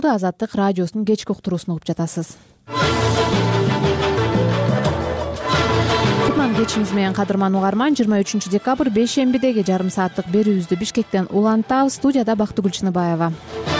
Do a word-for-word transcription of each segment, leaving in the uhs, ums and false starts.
Азаттык радиосунун кечки уктуруусун угуп жатасыз. Кутман кечиңиз менен кадырман угарман. жыйырма үчүнчү декабрь бейшембидеги жарым сааттык берүүбүздү Бишкектен улантабыз. Студияда Бактыгүл Чыныбаева.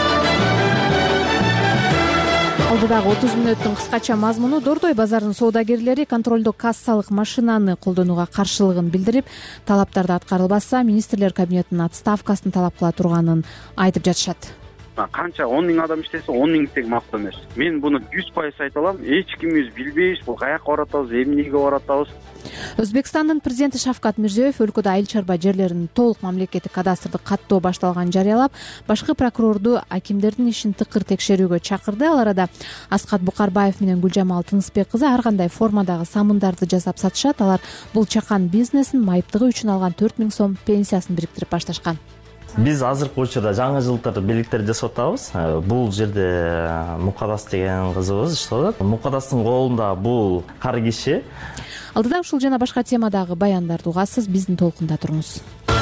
Алдыдагы отуз мүнөттүн кыскача мазмуну: Дордой базарынын соодагерлери контролдук кассалык машинаны колдонууга каршылыгын билдирип, талаптарды аткарылбаса министрлер кабинетинин отставкасын талап кыла турганын айтып жатышат. Канча он миң адам иштесе он миң тең макул эмес. Мен буну жүз пайыз айта алам. Эч кимибиз билбейбиз бул каяка баратабыз, эмнеге баратабыз. Өзбекстандын президенти Шавкат Мирзиёев өлкөдө айыл чарба жерлеринин толук мамлекеттик кадастрдык каттоо башталганын жарыялап, башкы прокурорду акимдердин ишин тыкыр текшерүүгө чакырды. Ал арада Аскат Букарбаев менен Гүлжамал Тынысбек кызы ар кандай формадагы самындарды жасап сатышат. Алар бул чакан бизнесин майыптыгы үчүн алган төрт миң сом пенсиясын бириктирип башташкан. Биз азыркы учурда жаңы жылдары белектер жасап атабыз. Бул жерде Мукадас деген кызыбыз иштеп атат. Мукадастын колунда бул кар киши. Алдыда ушул жана башка темадагы баяндарды угасыз, биздин толкунда туруңуз.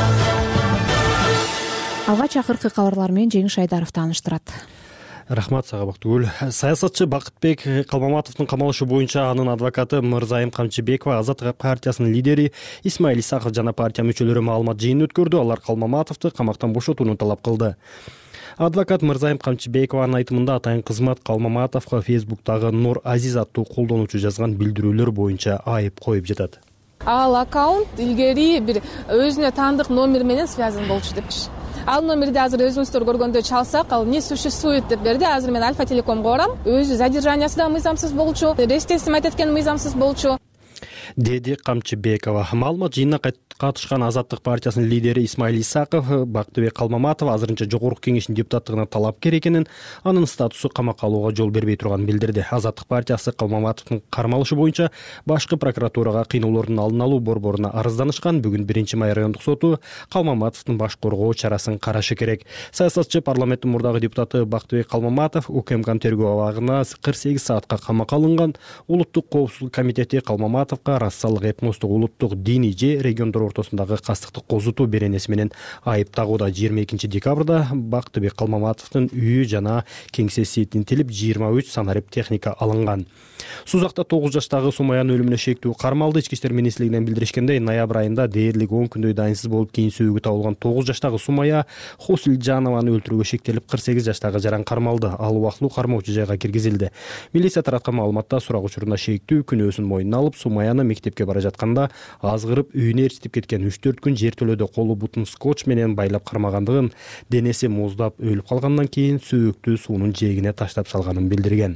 Алгач акыркы кабарлар менен Жеңиш Айдаров тааныштырат. Рахмат сага Бактыгүл. Саясатчы Бакытбек Калмаматовдун камалышы боюнча анын адвокаты Мырзайым Камчыбекова, Азаттык партиясынын лидери Исмаил Исаков жана партия мүчөлөрү маалымат жыйынын өткөрдү. Алар Калмаматовду камактан бошотууну талап кылды. Адвокат Мырзайым Камчыбекованын айтымында атайын кызмат Калмаматовго Фейсбуктагы Нур Азиз аттуу колдонуучу жазган билдирүүлөр боюнча айып коюп жатат. Ал аккаунт илгери бир өзүнө таандык номер менен связан болчу депчи. Ал номерди азыр өзүңүздөр көргөндө чалсак, ал не существует деп берди. Азыр мен Альфа Телекомго барам. Өзү задержаниясы да мыйзамсыз болчу, рестесин айтат экен мыйзамсыз болчу, деди Камчыбекова. Маалымат жыйынына катышкан Азаттык партиясынын лидери Исмаил Исаков Бактыбек Калмаматов азырынча жогорку кеңештин депутаттыгына талапкер экенин, анын статусу камакка алууга жол бербей турганын билдирди. Азаттык партиясы Калмаматовдун кармалышы боюнча башкы прокуратурага кыйноолордун алдын алуу борборуна арызданышкан. Бүгүн биринчи май райондук соту Калмаматовдун баш коргоо чарасын карашы керек. Саясатчы парламенттин мурдагы депутаты Бактыбек Калмаматов УКМКнын тергөө абагына кырк сегиз саатка камакка алынган. Улуттук коопсуздук комитети Калмаматовго рассалык, этностук, улуттук, диний же региондор ортосундагы кастыкты козутуу беренеси менен айып тагууда. жыйырма экинчи декабрда Бактыбек Калмаматовдун үйү жана кеңсеси тинтилип, жыйырма үч санарип техника алынган. Сузакта тогуз жаштагы Сумаянын өлүмүнө шектүү кармалды. Ички иштер министрлигинен билдиришкендей, ноябрь айында дээрлик он күндөй дайынсыз болуп, кийин сөөгү табылган тогуз жаштагы Сумая Хосилжанованы өлтүрүүгө шектелип, кырк сегиз жаштагы жаран кармалды. Ал убактылуу кармоочу жайга киргизилди. Милиция тараткан маалыматта сурак учурунда шектүү күнөөсүн мойнуна алып, Сумаяны мектепке бара жатканда азгырып үйүнө эрситип кеткен. үч төрт күн жертөлөдө колу бутун скотч менен байлап кармагандыгын, денеси муздап өлүп калгандан кийин сөөктү суунун жээгине таштап салганын билдирген.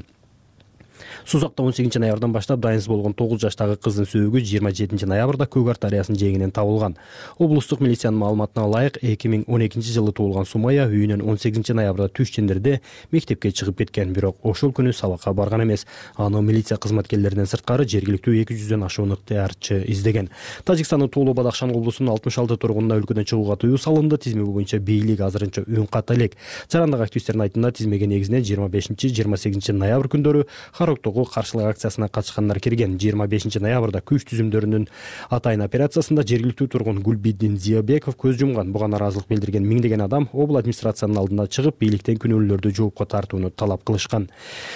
Сузакта он сегизинчи ноябрдан баштап дайынсыз болгон тогуз жаштагы кыздын сөөгү жыйырма жетинчи ноябрда Көк Ар дарыясынын жээгинен табылган. Облустук милициянын маалыматына ылайык, эки миң он экинчи жылы туулган Сумая үйүнөн он сегизинчи ноябрда түш чендирде мектепке чыгып кеткен, бирок ошол күнү сабакка барган эмес. Аны милиция кызматкерлеринен сырткары жергиликтүү эки жүздөн ашуун ыктыярчы издеген. Тажикстандын Туулу Бадахшан облусунун алтымыш алты тургунуна өлкөдөн чыгууга тыюу салынды. Тизме боюнча бийлик азырынча үн ката элек. Чарандагы активистердин айтымында, тизмеге негизинен жыйырма бешинчи жыйырма сегизинчи ноябрь күндөрү Хароктогу каршылык акциясына катышкандар кирген. жыйырма бешинчи ноябрда күч түзүмдөрүнүн атайын операциясында жергиликтүү тургун Гүлбидин Зиябеков көз жумган. Буга наразылык билдирген миңдеген адам обл администрациянын алдына чыгып, бийликтен күнөөлүүлөрдү жоопко тартууну талап кылышкан.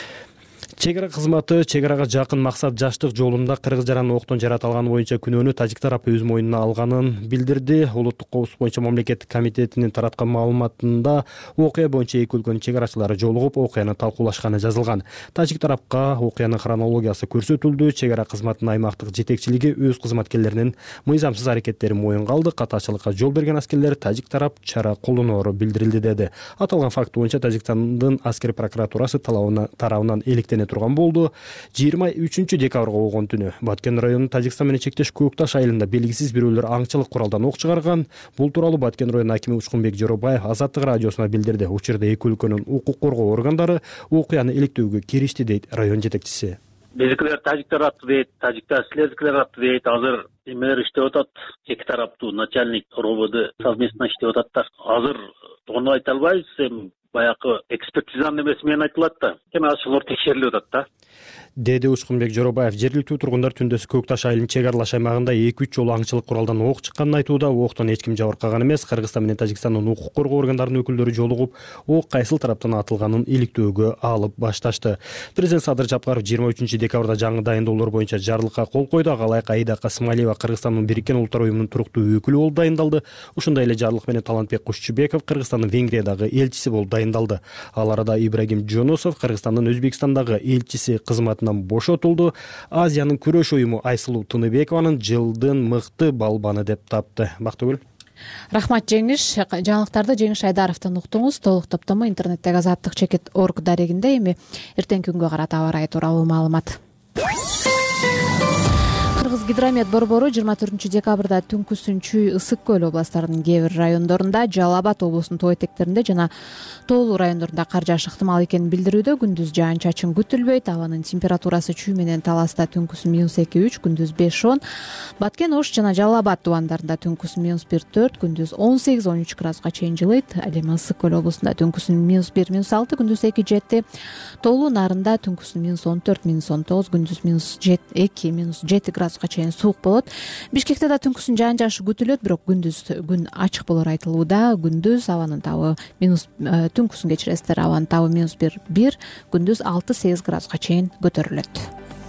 Чек ара кызматы чек арага жакын максат жаштык жолунда кыргыз жараны октон жарата алганы боюнча күнөөнү тажик тарапы өз мойнуна алганын билдирди. Улуттук коопсуздук боюнча мамлекеттик комитетинин тараткан маалыматында окуя боюнча эки өлкөнүн чек арачылары жолугуп, окуяны талкуулашканы жазылган. Тажик тарапка окуянын хронологиясы көрсөтүлдү. Чек ара кызматынын аймактык жетекчилиги өз кызматкерлеринин мыйзамсыз аракеттерин моюнга алды. Катачылыкка жол берген аскерлер тажик тарап чара колдоноору билдирилди, деди. Аталган факт боюнча Тажикстандын аскер прокуратурасы тарабынан электене турган болду. жыйырма үчүнчү декабрга болгон түнү Баткен районунун Тажикстан менен чектеш Көкташ айылында белгисиз бирөөлөр аңчылык куралдан ок чыгарган. Бул тууралуу Баткен районунун акими Учкунбек Жоробаев Азаттык радиосуна билдирди. Учурда эки өлкөнүн укук коргоо органдары окуяны иликтөөгө киришти, дейт район жетекчиси. Безикилер тажик тарапты дейт, тажиктар силердикилер атты дейт. Азыр эмелер иштеп атат. Эки тараптуу начальник РОВД совместно иштеп ататтар. Азыр ону айта албайбыз, эми баягы экспертизанын эмеси менен айтылат да. Эми ошолор текшерилип атат да. деди Учкунбек Жоробаев. Жергиликтүү тургундар түндөсү Көк Таш айылынын чек аралаш аймагында эки үч жолу аңчылык куралдан ок чыкканын айтууда. Октон эч ким жабыркаган эмес. Кыргызстан менен Тажикстандын укук коргоо органдарынын өкүлдөрү жолугуп, ок кайсыл тараптан атылганын иликтөөгө алып башташты. Президент Садыр Жапаров жыйырма үчүнчү декабрда жаңы дайындоолор боюнча жарлыкка кол койду. Ага ылайык Аида Касымалиева Кыргызстандын Бириккен Улуттар уюмунун туруктуу өкүлү болуп дайындалды. Ушундай эле жарлык менен Талантбек Кушчубеков Кыргызстандын Венгриядагы элчиси болуп дайындалды. Ал арада Ибрагим Жоносов Кыргызстандын Өзбекстандагы элчиси кызматынан бошотулду. Азиянын күрөш уюму Айсылуу Тыныбекованын жылдын мыкты балбаны деп тапты. Бактыгүл. Рахмат Жеңиш. Жаңылыктарды Жеңиш Айдаровдон уктуңуз. Толук топтому интернеттеги азаттык чекит точка орг дарегинде. Эми эртеңки күнгө карата аба ырайы тууралуу маалымат. Кыргыз гидромет борбору жыйырма төртүнчү декабрда Түнкүсүн, Чүй, Ысык көл областарынын кээ бир райондорунда, Жалал Абад облусунун тоо этектеринде жана тоолуу райондорунда кар жааш ыктымал экенин билдирүүдө. Күндүз жаан-чачын күтүлбөйт. Абанын температурасы Чүй менен Таласта түнкүсүн минус эки үч, күндүз беш он. Баткен, Ош жана Жалал Абад тубандарында түнкүсүн минус бир төрт, күндүз он сегиз он үч градуска чейин жылыйт. Ал эми Ысык көл облусунда түнкүсүн минус бир минус алты, күндүз эки жети. Тоолуу нарында түнкүсүн минус он төрт минус он тогуз, күндүз минус эки минус жети градуска чейин суук болот. Бишкекте да түнкүсүн жаан жаашы күтүлөт, бирок күндүз күн ачык болор айтылууда. Күндүз абанын табы минус түнкүсүн кечиресиздер, абанын табы минус бир бир, күндүз алты сегиз градуска чейин көтөрүлөт.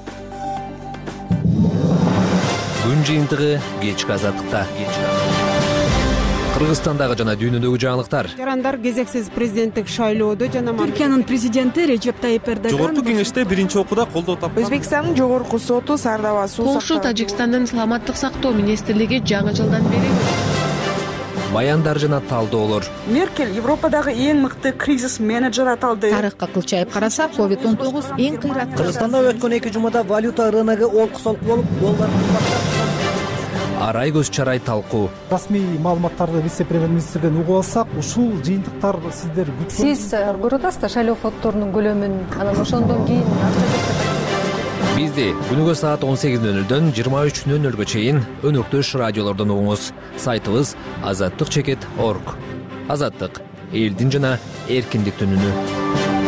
Күн жыйынтыгы кечки азаттыкта. Кыргызстандагы жана дүйнөдөгү жаңылыктар. Жарандар кезексиз президенттик шайлоодо жана Түркиянын президенти Режеп Тайип Эрдоган жогорку кеңеште биринчи окууда колдоо тапкан. Өзбекстандын жогорку соту Сардаба суу Польша Тажикстандын саламаттык сактоо министрлиги жаңы жылдан бери баяндар жана талдоолор. Меркель Европадагы эң мыкты кризис менеджер аталды. Тарыхка кылчайып карасак, ковид он тогуз эң кыйрат. Кыргызстанда өткөн эки жумада валюта рыногу олку-солку болуп, доллар кымбаттап. Арай көз чарай талкуу. Расмий маалыматтарды вице-премьер-министрден угуп алсак, ушул жыйынтыктар сиздер күткөн. Сиз көрүп атасызбы шайлоо фонддорунун көлөмүн, анан ошондон кийин бизди күнүгө саат он сегиз нөл нөлдөн жыйырма үч нөл нөлгө чейин өнөктөш радиолордон угуңуз. Сайтыбыз азаттык чекит точка орг. Азаттык элдин жана эркиндиктин үнү.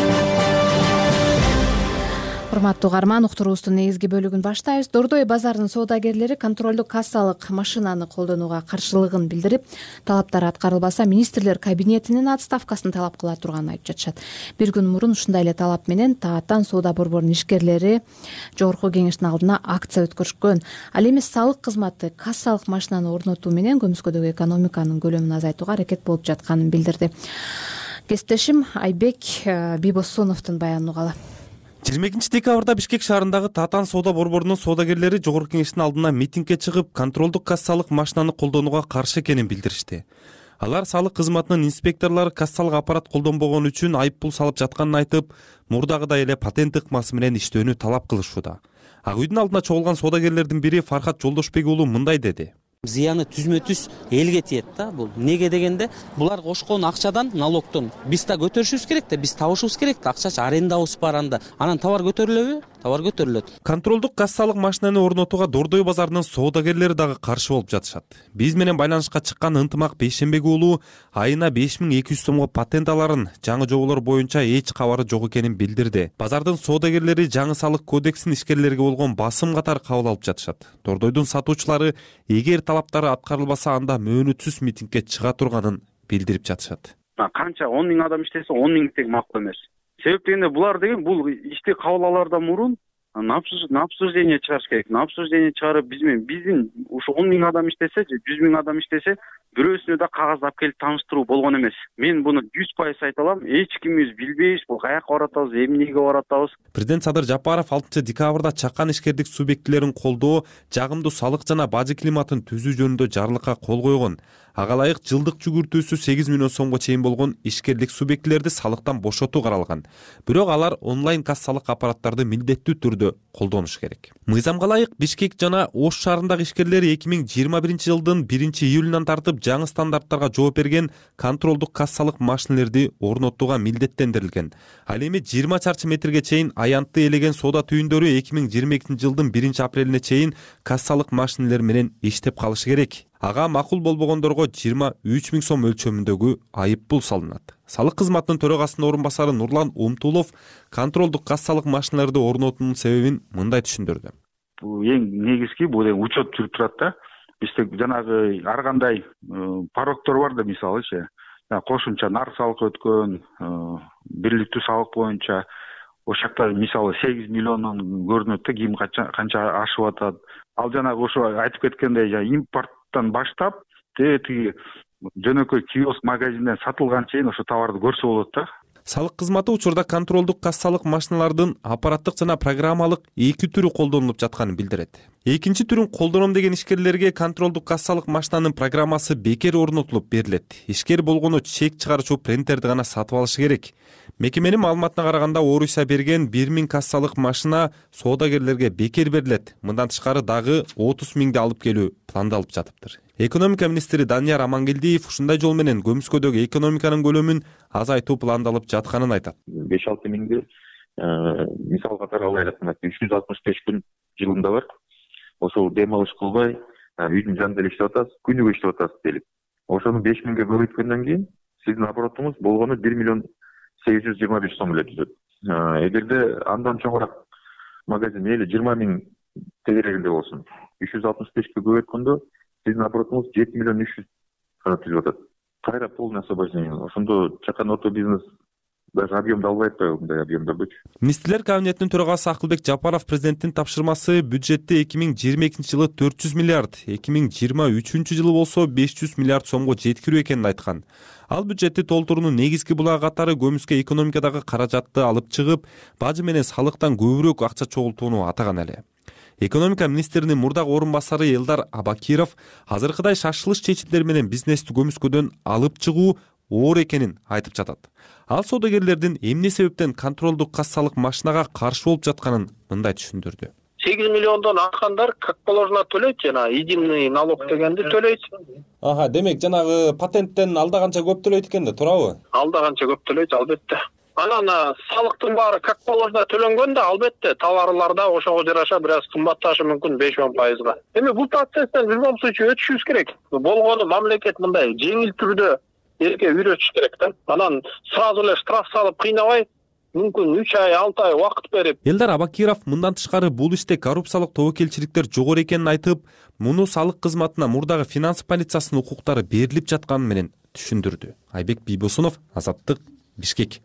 Урматтуу угарман, уктуруубуздун негизги бөлүгүн баштайбыз. Дордой базарынын соодагерлери контролдук кассалык машинаны колдонууга каршылыгын билдирип, талаптар аткарылбаса министрлер кабинетинин отставкасын талап кыла турганын айтып жатышат. Бир күн мурун ушундай эле талап менен Тааттан соода борборунун ишкерлери жогорку кеңештин алдына акция өткөрүшкөн. Ал эми салык кызматы кассалык машинаны орнотуу менен көмүскөдөгү экономиканын көлөмүн азайтууга аракет болуп жатканын билдирди. Кесиптешим Айбек Бибосоновдун баянын угалы. жыйырма экинчи декабрда Бишкек шаарындагы Татан соода борборунун соодагерлери жогорку кеңештин алдына митингге чыгып, контролдук кассалык машинаны колдонууга каршы экенин билдиришти. Алар салык кызматынын инспекторлору кассалык аппарат колдонбогон үчүн айып пул салып жатканын айтып, мурдагыдай эле патент ыкмасы менен иштөөнү талап кылышууда. Ак үйдүн алдына чогулган соодагерлердин бири Фархат Жолдошбек уулу мындай деди. Зыяны түзмө түз элге тиет да бул. Неге дегенде, булар кошкон акчадан, налогтон биз да көтөрүшүбүз керек да, биз табышыбыз керек да, акчачы арендабыз бар анда. Анан товар көтөрүлөбү? Товар көтөрүлөт. Контролдук кассалык машинаны орнотууга Дордой базарынын соодагерлери дагы каршы болуп жатышат. Биз менен байланышка чыккан Ынтымак Бейшембек уулу айына беш миң эки жүз сомго патент аларын, жаңы жоболор боюнча эч кабары жок экенин билдирди. Базардын соодагерлери жаңы салык кодексин ишкерлерге болгон басым катары кабыл алып жатышат. Дордойдун сатуучулары эгер талаптары аткарылбаса, анда мөөнөтсүз митингге чыга турганын билдирип жатышат. Канча он миң адам иштесе, он миң тең макул эмес. Себеп дегенде булар деген бул ишти кабыл алаардан мурун на обсуждение чыгарыш керек. На обсуждение чыгарып биз менен биздин ушу он миң адам иштесе, жүз миң адам иштесе, бирөөсүнө да кагаз алып келип тааныштыруу болгон эмес. Мен буну жүз пайыз айта алам. Эч кимибиз билбейбиз, бул каяка баратабыз, эмнеге баратабыз. Президент Садыр Жапаров алтынчы декабрда чакан ишкердик субъектилерин колдоо, жагымдуу салык жана бажы климатын түзүү жөнүндө жарлыкка кол койгон. Ага ылайык жылдык жүгүртүүсү сегиз миллион сомго чейин болгон ишкерлик субъектилерди салыктан бошотуу каралган. Бирок алар онлайн кассалык аппараттарды милдеттүү түрдө колдонуш керек. Мыйзамга ылайык Бишкек жана Ош шаарындагы ишкерлер эки миң жыйырма биринчи жылдын биринчи июлунан тартып жаңы стандарттарга жооп берген контролдук кассалык машинелерди орнотууга милдеттендирилген. Ал эми жыйырма чарчы метрге чейин аянтты элеген соода түйүндөрү эки миң жыйырма экинчи жылдын биринчи апрелине чейин кассалык машинелер менен иштеп калышы керек. Ага макул болбогондорго жыйырма үч миң сом өлчөмүндөгү айып пул салынат. салык кызматынын төрагасынын орун басары Нурлан Умтулов контролдук кассалык машиналарды орнотуунун себебин мындай түшүндүрдү. Бул эң негизги бул эми учет жүрүп турат да. Бизде жанагы ар кандай порогтор бар да, мисалычы кошумча нарк салык өткөн, бирликтүү салык боюнча ошол жакта мисалы сегиз миллиондон көрүнөт да, ким канча ашып атат. Ал жанагы ошо айтып кеткендей импорттон баштап тиги жөнөкөй киоск магазинден сатылган чейин ошо товарды көрсө болот да. Салык кызматы учурда контролдук кассалык машиналардын аппараттык жана программалык эки түрү колдонулуп жатканын билдирет. Экинчи түрүн колдоном деген ишкерлерге контролдук кассалык машинанын программасы бекер орнотулуп берилет. Ишкер болгону чек чыгаруучу принтерди гана сатып алышы керек. Мекеменин маалыматына караганда Орусия берген бир миң кассалык машина соодагерлерге бекер берилет. Мындан тышкары дагы отуз миңди алып келүү пландалып жатыптыр. Экономика министри Данияр Амангелдиев ушундай жол менен көмүскөдөгү экономиканын көлөмүн азайтуу пландалып жатканын айтат. беш алты миңди мисал катары алайлык, үч жүз алтымыш беш күн жылында бар. Ошол дем алыш кылбай үйдүн жанында иштеп атасыз, күнүгө иштеп атасыз делип. Ошону беш миңге көбөйткөндөн кийин сиздин оборотуңуз болгону бир миллион сегиз жүз жыйырма беш сом эле түзөт. Эгерде андан чоңураак магазин мейли жыйырма миң тегерегинде болсун, үч жүз алтымыш бешке көбөйткөндө сиздин оборотуңуз жети миллион үч жүз гана түзүп атат. Кайра полное освобождение. Ошондо чакан орто бизнес даже объемду албайт да, мындай объемдордучу. Министрлер кабинетинин төрагасы Акылбек Жапаров президенттин тапшырмасы бюджетте эки миң жыйырма экинчи жылы төрт жүз миллиард, эки миң жыйырма үчүнчү жылы болсо беш жүз миллиард сомго жеткирүү экенин айткан. Ал бюджетти толтуруунун негизги булагы катары көмүскө экономикадагы каражатты алып чыгып, бажы менен салыктан көбүрөөк акча чогултууну атаган эле. Экономика министринин мурдагы орун басары Элдар Абакиров азыркыдай шашылыш чечимдер менен бизнести көмүскөдөн алып чыгуу оор экенин айтып жатат. Ал соодагерлердин эмне себептен контролдук кассалык машинага каршы болуп жатканын мындай түшүндүрдү. сегиз миллиондон арткандар как положено төлөйт, жана единый налог дегенди төлөйт. Ага, демек жанагы патенттен алда канча көп төлөйт экен да, туурабы? Алда канча көп төлөйт, албетте. Анан салыктын баары как положено төлөнгөн да, албетте товарлар да ошого жараша бир аз кымбатташы мүмкүн беш он пайызга. Эми бул процесстен в любом случае өтүшүбүз керек. Болгону мамлекет мындай жеңил түрдө элге үйрөтүш керек да. Анан сразу эле штраф салып кыйнабай, мүмкүн үч ай, алты ай убакыт берип. Элдар Абакиров мындан тышкары бул иште коррупциялык тобокелчиликтер жогору экенин айтып, муну салык кызматына мурдагы финанс полициясынын укуктары берилип жатканы менен түшүндүрдү. Айбек Бийбосунов, Азаттык, Бишкек.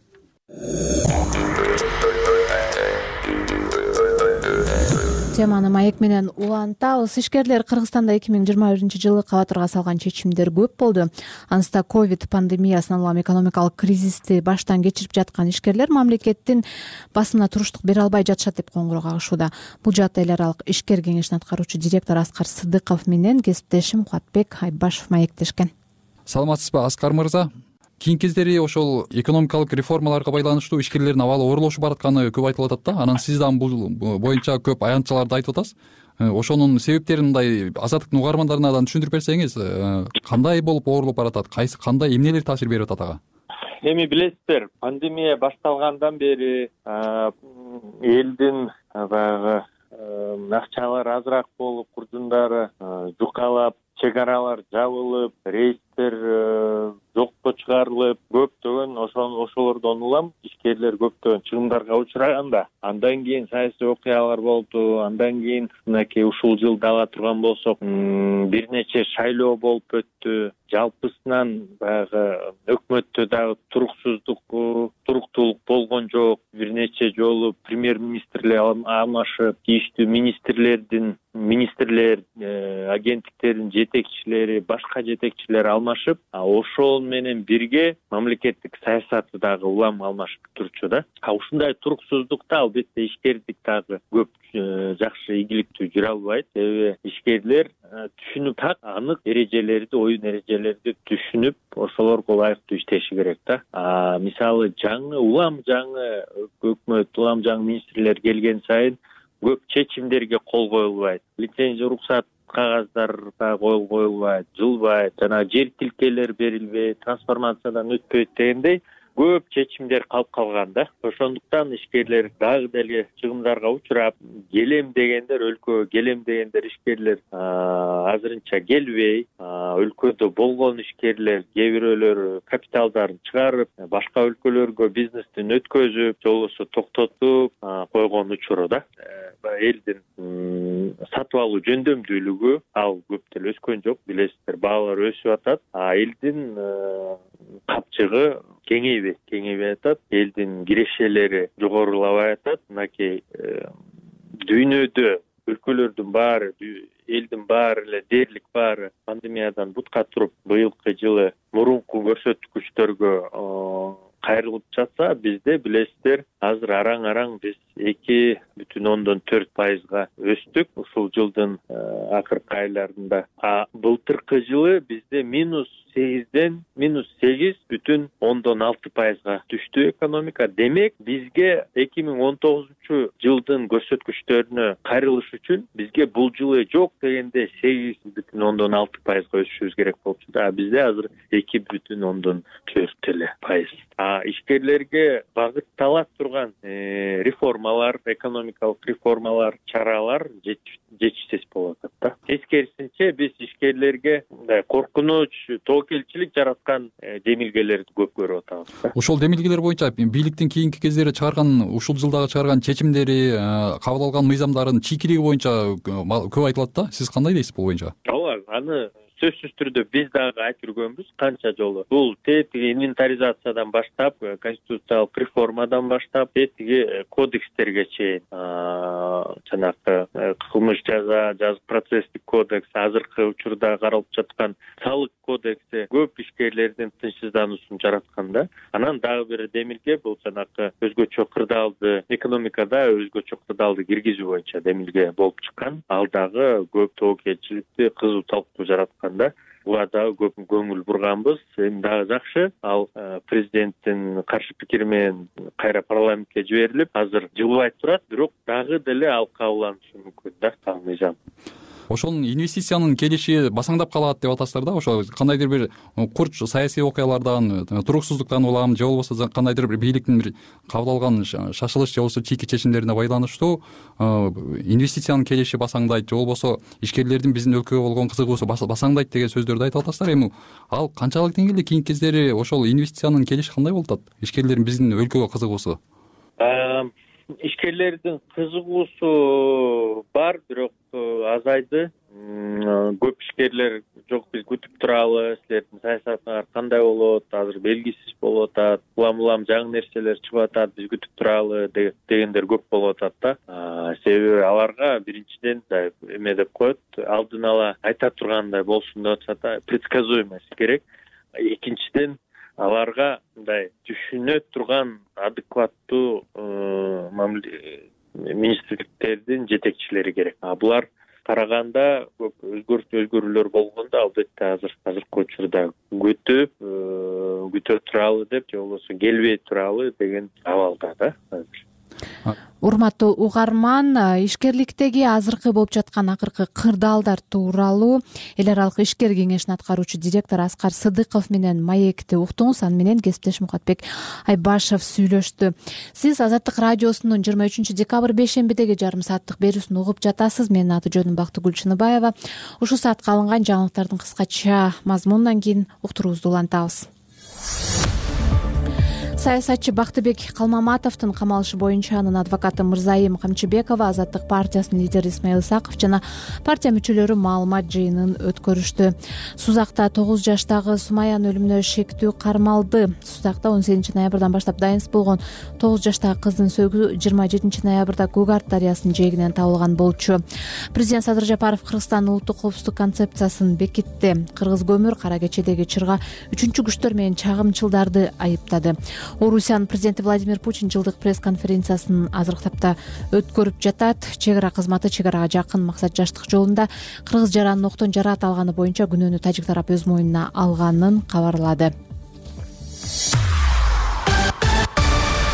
Теманы маек менен улантабыз. Ишкерлер Кыргызстанда эки миң жыйырма биринчи жылы кабатырга салган чечимдер көп болду. Анысында ковид пандемиясынан улам экономикалык кризисти баштан кечирип жаткан ишкерлер мамлекеттин басымына туруштук бере албай жатышат деп коңгуроо кагышууда. Бул жаатта эл аралык ишкер кеңешинин аткаруучу директору Аскар Сыдыков менен кесиптешим Кубатбек Айбашев маектешкен. Саламатсызбы, Аскар мырза? Кийинки кездери ошол экономикалык реформаларга байланыштуу ишкерлердин абалы оорлошуп баратканы көп айтылып атат да. Анан сиз дагы бул боюнча көп аянтчаларды айтып атасыз. Ошонун себептерин мындай Азаттыктын угармандарына да түшүндүрүп берсеңиз, кандай болуп оорлоп баратат, кайсы кандай эмнелер таасир берип атат ага? Эми билесиздер, пандемия башталгандан бери элдин баягы акчалары азыраак болуп, куржундары жукалап, чек аралар жабылып, рейстер жокко чыгарылып, көптөгөн ошолордон улам ишкерлер көптөгөн чыгымдарга учураганда, андан кийин саясий окуялар болду, андан кийин мынакей ушул жылда ала турган болсок, бир нече шайлоо болуп өттү. Жалпысынан баягы өкмөттө дагы туруксуздук, туруктуулук болгон жок. Бир нече жолу премьер-министрлер алмашып, тийиштүү министрлердин, министрлер, агенттиктердин жетекчилери, башка жетекчилер алмашып, ошол менен бирге мамлекеттик саясаты дагы улам алмашып турчу да. А ушундай туруксуздукта албетте ишкердик дагы көп жакшы ийгиликтүү жүрө албайт. Себеби ишкерлер түшүнүп так анык эрежелерди, оюн эрежелерди түшүнүп, ошолорго ылайыктуу иштеши керек да. А мисалы жаңы улам жаңы өкмөт, улам жаңы министрлер келген сайын көп чечимдерге кол коюлбайт. Лицензия, уруксат кагаздарга кол коюлбайт, жылбайт, жана жер тилкелер берилбейт, трансформациядан өтпөйт дегендей көп чечимдер калып калган да. Ошондуктан ишкерлер дагы деле чыгымдарга учурап, келем дегендер өлкөгө келем дегендер ишкерлер азырынча келбей, өлкөдө болгон ишкерлер кээ бирөөлөр капиталдарын чыгарып, башка өлкөлөргө бизнестин өткөзүп, же болбосо токтотуп койгон учуру да. Элдин сатып алуу жөндөмдүүлүгү ал көп деле өскөн жок, билесиздер, баалар өсүп атат, а элдин капчыгы кеңейбей кеңейбей атат, элдин кирешелери жогорулабай атат. Мынакей дүйнөдө өлкөлөрдүн баары, элдин баары эле дээрлик баары пандемиядан бутка туруп, быйылкы жылы мурунку көрсөткүчтөргө кайрылып жатса, бизде билесиздер, азыр араң-араң биз эки бүтүн ондон төрт пайызга өстүк ушул жылдын акыркы айларында. А былтыркы жылы бизде минус сегизден минус сегиз бүтүн ондон алты пайызга түштү экономика. Демек, бизге эки миң он тогузунчу жылдын көрсөткүчтөрүнө кайрылыш үчүн бизге бул жылы жок дегенде сегиз бүтүн ондон алты пайызга өсүшүбүз керек болчу да. Бизде азыр эки бүтүн ондон төрт эле пайыз. А ишкерлерге багыттала турган реформалар, экономикалык реформалар, чаралар жетишсиз болуп атат да. Тескерисинче, биз ишкерлерге коркунуч, тобокелчилик жараткан демилгелерди көп көрүп атабыз. Ошол демилгелер боюнча бийликтин кийинки кездери чыгарган, ушул жылдагы чыгарган чечимдери, кабыл алган мыйзамдардын чийкилиги боюнча көп айтылат да. Сиз кандай дейсиз бул боюнча? Ооба, аны сөзсүз түрдө биз дагы айтып жүргөнбүз канча жолу. Бул тетиги инвентаризациядан баштап, конституциялык реформадан баштап, тетиги кодекстерге чейин, жанагы кылмыш жаза, жазык процесстик кодекс, азыркы учурда каралып жаткан салык кодекси көп ишкерлердин тынчсыздануусун жараткан да. Анан дагы бир демилге бул жанагы өзгөчө кырдаалды, экономикада өзгөчө кырдаалды киргизүү боюнча демилге болуп чыккан. Ал дагы көп тобокелчиликти кызуу талкуу жараткан да. Буга дагы көп көңүл бурганбыз. Эми дагы жакшы, ал президенттин каршы пикири менен кайра парламентке жиберилип, азыр жылбай турат, бирок дагы деле ал кабылданышы мүмкүн да, ал мыйзам. Ошонун инвестициянын келиши басаңдап калат деп атасыздар да. Ошо кандайдыр бир курч саясий окуялардан, туруксуздуктан улам, же болбосо кандайдыр бир бийликтин бир кабыл алган шашылыш же болбосо чийки чечимдерине байланыштуу инвестициянын келиши басаңдайт, же болбосо ишкерлердин биздин өлкөгө болгон кызыгуусу басаңдайт деген сөздөрдү айтып атасыздар. Эми ал канчалык деңгээлде кийинки кездери ошол инвестициянын келиши кандай болуп атат? Ишкерлердин биздин өлкөгө кызыгуусу? Ишкерлердин кызыгуусу бар, бирок азайды. Көп ишкерлер жок, биз күтүп туралы, силердин саясатыңар кандай болот, азыр белгисиз болуп атат, улам-улам жаңы нерселер чыгып атат, биз күтүп туралы дегендер көп болуп атат да. Себеби аларга биринчиден эме деп коет, алдын ала айта тургандай болсун деп атса, предсказуемость керек. Экинчиден аларга мындай түшүнө турган адекваттуу министрликтердин жетекчилери керек. А булар караганда көп өзгөртүү өзгөрүүлөр болгондо, албетте азыр азыркы учурда күтүп, күтө туралы деп, же болбосо келбей туралы деген абалда да. Урматтуу угарман, ишкерликтеги азыркы болуп жаткан акыркы кырдаалдар тууралуу эл аралык ишкер кеңешинин аткаруучу директору Аскар Сыдыков менен маекти уктуңуз. Аны менен кесиптешим Мукатбек Айбашев сүйлөштү. Сиз Азаттык радиосунун жыйырма үчүнчү декабрь бейшембидеги жарым сааттык берүүсүн угуп жатасыз. Менин аты жөнүм Бактыгүл Чыныбаева. Ушул саатка алынган жаңылыктардын кыскача мазмунунан кийин уктуруубузду улантабыз. Саясатчы Бактыбек Калмаматовдун камалышы боюнча анын адвокаты Мырзайым Камчыбекова, Азаттык партиясынын лидери Исмаил Исаков жана партия мүчөлөрү маалымат жыйынын өткөрүштү. Сузакта тогуз жаштагы Сумаян өлүмүнө шектүү кармалды. Сузакта он сегизинчи ноябрдан баштап дайынсыз болгон тогуз жаштагы кыздын сөөгү жыйырма жетинчи ноябрда Көк Арт дарыясынын жээгинен табылган болчу. Президент Садыр Жапаров Кыргызстандын улуттук коопсуздук концепциясын бекитти. Кыргыз көмүр Кара кечедеги чырга үчүнчү күчтөр менен чагымчылдарды айыптады. Орусиянын президенти Владимир Путин жылдык пресс-конференциясын азыркы тапта өткөрүп жатат. Чек ара кызматы чек арага жакын максат жаштык жолунда кыргыз жаранын октон жараат алганы боюнча күнөөнү тажик тарап өз мойнуна алганын кабарлады.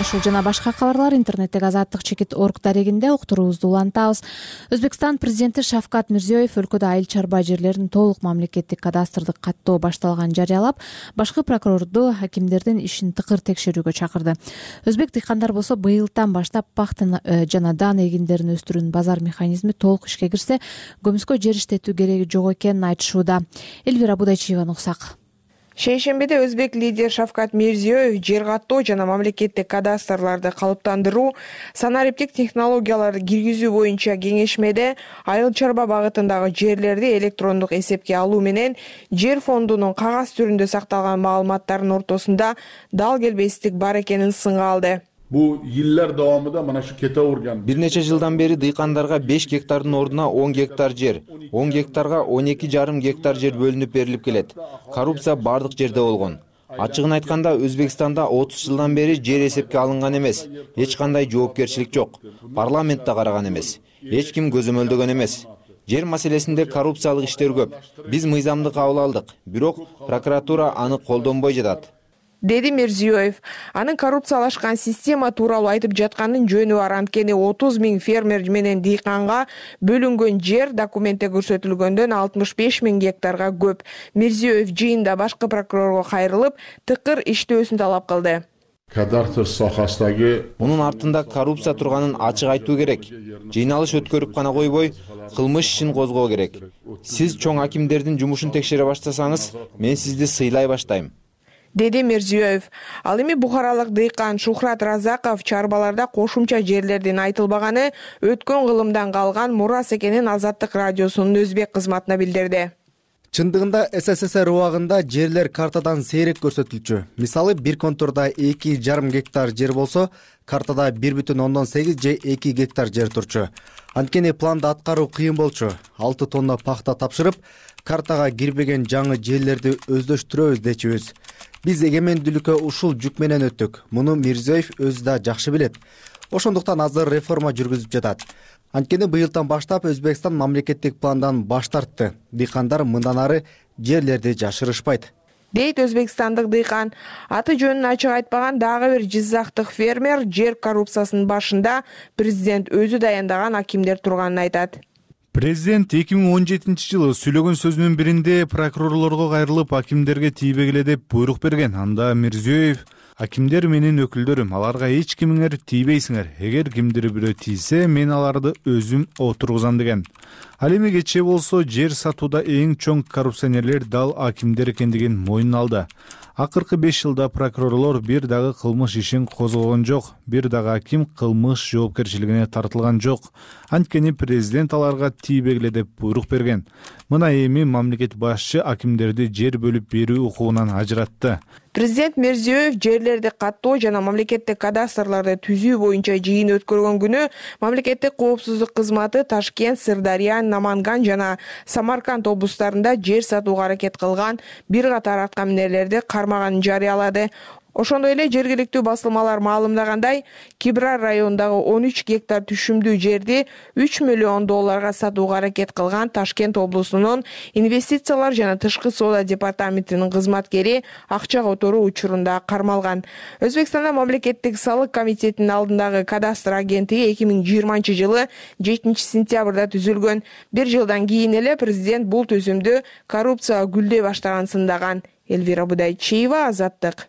ушул жана башка кабарлар интернеттеги азаттык чекит точка орг дарегинде уктуруубузду улантабыз. Өзбекстан президенти Шавкат Мирзиёев өлкөдө айыл чарба жерлерин толук мамлекеттик кадастрдык каттоо башталганын жарыялап, башкы прокурорду акимдердин ишин тыкыр текшерүүгө чакырды. Өзбек дыйкандар болсо быйылдан баштап пахта жана дан эгиндерин өстүрүүнүн базар механизми толук ишке кирсе, көмүскө жер иштетүү кереги жок экенин айтышууда. Эльвира Будайчиеванын уксак. Шейшембиде өзбек лидер Шавкат Мирзиёев жер каттоо жана мамлекеттик кадастрларды калыптандыруу, санариптик технологияларды киргизүү боюнча кеңешмеде айыл чарба багытындагы жерлерди электрондук эсепке алуу менен жер фондунун кагаз түрүндө сакталган маалыматтардын ортосунда дал келбестик бар экенин сынга алды. Bu yıllar davamında mana şu kete urgan. Bir neçe жылдан бери дыйкандарга beş гектардын ордуна он гектар жер, он гектарга он эки жарым гектар жер бөлүнүп берилип келет. Коррупция бардык жерде болгон. Ачыгын айтканда Өзбекстанда отуз жылдан бери жер эсепке алынган эмес. Эч кандай жоопкерчилик жок. Парламент да караган эмес. Эч ким көзөмөлдөгөн эмес. Жер маселесинде коррупциялык иштер көп. Биз мыйзамды кабыл алдык, бирок прокуратура аны колдонбой жатат, деди Мирзиёев. Анын коррупциялашкан система тууралуу айтып жатканын жөнү бар, анткени отуз миң фермер менен дыйканга бөлүнгөн жер документте көрсөтүлгөндөн алтымыш беш миң гектарга көп. Мирзиёев жыйында башкы прокурорго кайрылып, тыкыр иштөөсүн талап кылды. Kadastr sohasidagi Мунун артында коррупция турганын ачык айтуу керек. Жыйналыш өткөрүп гана койбой, кылмыш ишин козгоо керек. Сиз чоң акимдердин жумушун текшере баштасаңыз, мен сизди сыйлай баштайм, деди Мирзиёев. Ал эми бухаралык дыйкан Шухрат Разаков чарбаларда кошумча жерлердин айтылбаганы өткөн кылымдан калган мурас экенин Азаттык радиосунун өзбек кызматына билдирди. Чындыгында СССР убагында жерлер картадан сейрек көрсөтүлчү. Мисалы, бир контурда эки жарым гектар жер болсо, картада бир бүтүн ондон сегиз же эки гектар жер турчу. Анткени планды аткаруу кыйын болчу. алты тонна пахта тапшырып, картага кирбеген жаңы жерлерди өздөштүрөбүз дечүбүз. Биз эгемендүүлүккө ушул жүк менен өттүк. Муну Мирзиёев өзү да жакшы билет. Ошондуктан азыр реформа жүргүзүп жатат. Анткени быйылдан баштап Өзбекстан мамлекеттик пландан баш тартты. Дыйкандар мындан ары жерлерди жашырышпайт, дейт өзбекстандык дыйкан. Аты жөнүн ачык айтпаган дагы бир жизактык фермер жер коррупциясынын башында президент өзү даяндаган акимдер турганын айтат. Президент эки миң он жетинчи жылы сүйлөгөн сөзүнүн биринде прокурорлорго кайрылып акимдерге тийбегиле деп буйрук берген. Анда Мирзиёев: акимдер менин өкүлдөрүм, аларга эч кимиңер тийбейсиңер. Эгер кимдир бирөө тийсе, мен аларды өзүм отургузам деген. Ал эми кечээ болсо жер сатууда эң чоң коррупционерлер дал акимдер экендигин мойнуна алды. Акыркы беш жылда прокурорлор бир дагы кылмыш ишин козгогон жок, бир дагы аким кылмыш жоопкерчилигине тартылган жок. Анткени президент аларга тийбегиле деп буйрук берген. Мына эми мамлекет башчы акимдерди жер бөлүп берүү укугунан ажыратты. Президент Мирзиёев жерлерди каттоо жана мамлекеттик кадастрларды түзүү боюнча жыйын өткөргөн күнү мамлекеттик коопсуздук кызматы Ташкент, Сырдарья, Наманган жана Самарканд облустарында жер сатууга аракет кылган бир катар аткаминерлерди кармаганын жарыялады. Ошондой эле жергиликтүү басылмалар маалымдагандай, Кибрар районундагы он үч гектар түшүмдүү жерди үч миллион долларга сатууга аракет кылган Ташкент облусунун инвестициялар жана тышкы соода департаментинин кызматкери акча которуу учурунда кармалган. Өзбекстанда мамлекеттик салык комитетинин алдындагы кадастр агенттиги эки миң жыйырманчы жылы жетинчи сентябрда түзүлгөн. Бир жылдан кийин эле президент бул түзүмдү коррупцияга гүлдөй баштаганын сындаган. Эльвира Будайчиева, Азаттык.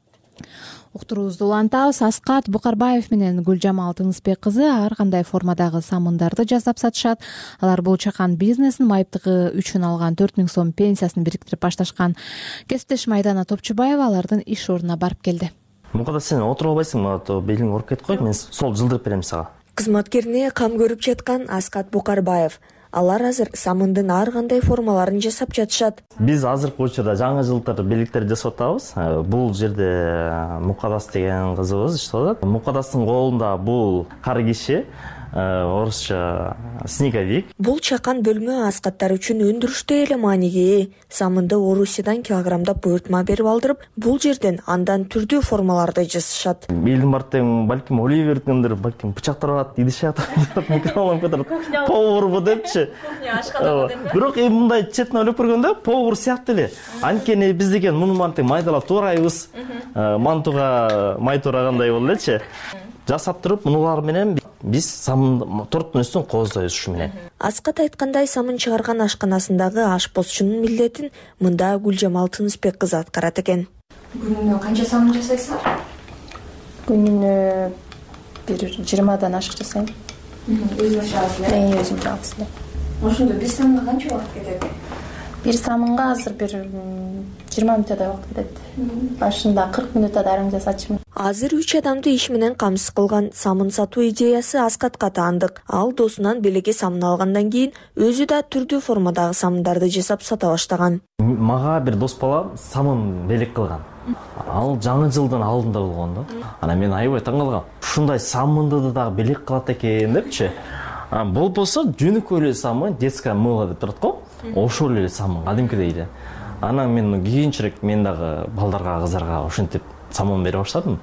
Уктуруубузду улантабыз. Аскат Букарбаев менен Гүлжамал Тынысбек кызы ар кандай формадагы самындарды жасап сатышат. Алар бул чакан бизнесин майыптыгы үчүн алган төрт миң сом пенсиясын бириктирип башташкан. Кесиптешим Айдана Топчубаева алардын иш ордуна барып келди. Мукада сен отуруп албайсың, мага белиң ооруп кетип койт, мен сол жылдырып берем сага. Кызматкерине кам көрүп жаткан Аскат Букарбаев. Алар азыр самындын ар кандай формаларын жасап жатышат. Биз азыркы учурда жаңы жылдыр белгиктерди жасап атабыз. Бул жерде Мукадас деген кызыбыз иштеп атат. Мукадастын колунда бул кары киши орусча снеговик. Бул чакан бөлмө аскаттар үчүн өндүрүштүү эле мааниге ээ. Самынды Орусиядан килограммдап буйртма берип алдырып, бул жерден андан түрдүү формаларды жасашат. Элдин бартем балким Оливердиндир, балким бычактар алат, идишат, микроволновкада повар депчи. Бирок эми мындай четинен ойлоп көргөндө повар сыяктуу эле. Анткени биз деген муну мантип майдалап туурайбыз. Мантуга май турагандай болду элечи. Жасап туруп, мунулар менен биз самын торттун үстүн кооздойбуз ушу менен. Аскат айткандай, самын чыгарган ашканасындагы ашпозчунун милдетин мында Гүлжамал Тынысбек кызы аткарат экен. Күнүнө канча самын жасайсыздар? Күнүнө бир жыйырмадан ашык жасайм. Өзүңүз жаасыз эле? Мен өзүм жаасыз эле. Ошондо бир самынга канча убакыт кетет? Бир самынга азыр бир жыйырма мүнөттөй убакыт кетет. Башында кырк мүнөттө дарың жасачумун. Азыр үч адамды иш менен камсыз кылган самын сатуу идеясы Аскатка таандык. Ал досунан белекке самын алгандан кийин өзү да түрдүү формадагы самындарды жасап сата баштаган. Мага бир дос бала самын белек кылган. Ал жаңы жылдын алдында болгон да. Анан мен аябай таң калгам. Ушундай самынды дагы белек кылат экен депчи. Болбосо жөнөкөй эле самын, детская мыло деп турат го. Ошол эле самын, кадимкидей эле. Анан мен кийинчерээк мен дагы балдарга, кыздарга ошентип самын бере баштадым.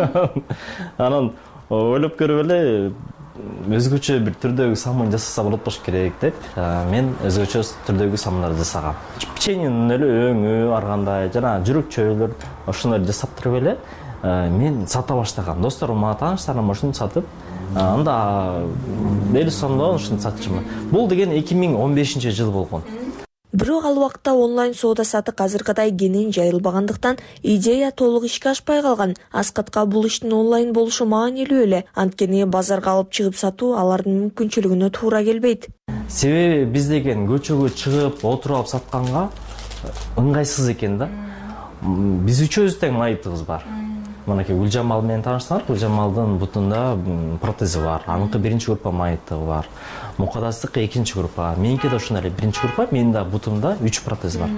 Анан ойлоп көрүп эле өзгөчө бир түрдөгү самын жасаса болот болуш керек деп, мен өзгөчө түрдөгү самындарды жасагам. Печеньенин эле өңү, ар кандай жана жүрөкчөлөр ошондой жасап туруп эле мен сата баштагам. Досторум, мага тааныштарым ошону сатып, анда элүү сомдон ушуну сатчумун. Бул деген эки миң он бешинчи жыл болгон. Бирок ал убакта онлайн соода сатык азыркыдай кенен жайылбагандыктан идея толук ишке ашпай калган. Аскатка бул иштин онлайн болушу маанилүү эле. Анткени базарга алып чыгып сатуу алардын мүмкүнчүлүгүнө туура келбейт. Себеби биз деген көчөгө чыгып отуруп алып сатканга ыңгайсыз экен да. Биз үчөөбүз тең майытыбыз бар. Мынакей Гүлжамал менен тааныштыңар. Гүлжамалдын бутунда протези бар. Аныкы биринчи группа майыттыгы бар. Мукадастыкы экинчи группа. Меники да ушундай эле биринчи группа. Менин да бутумда үч протез бар.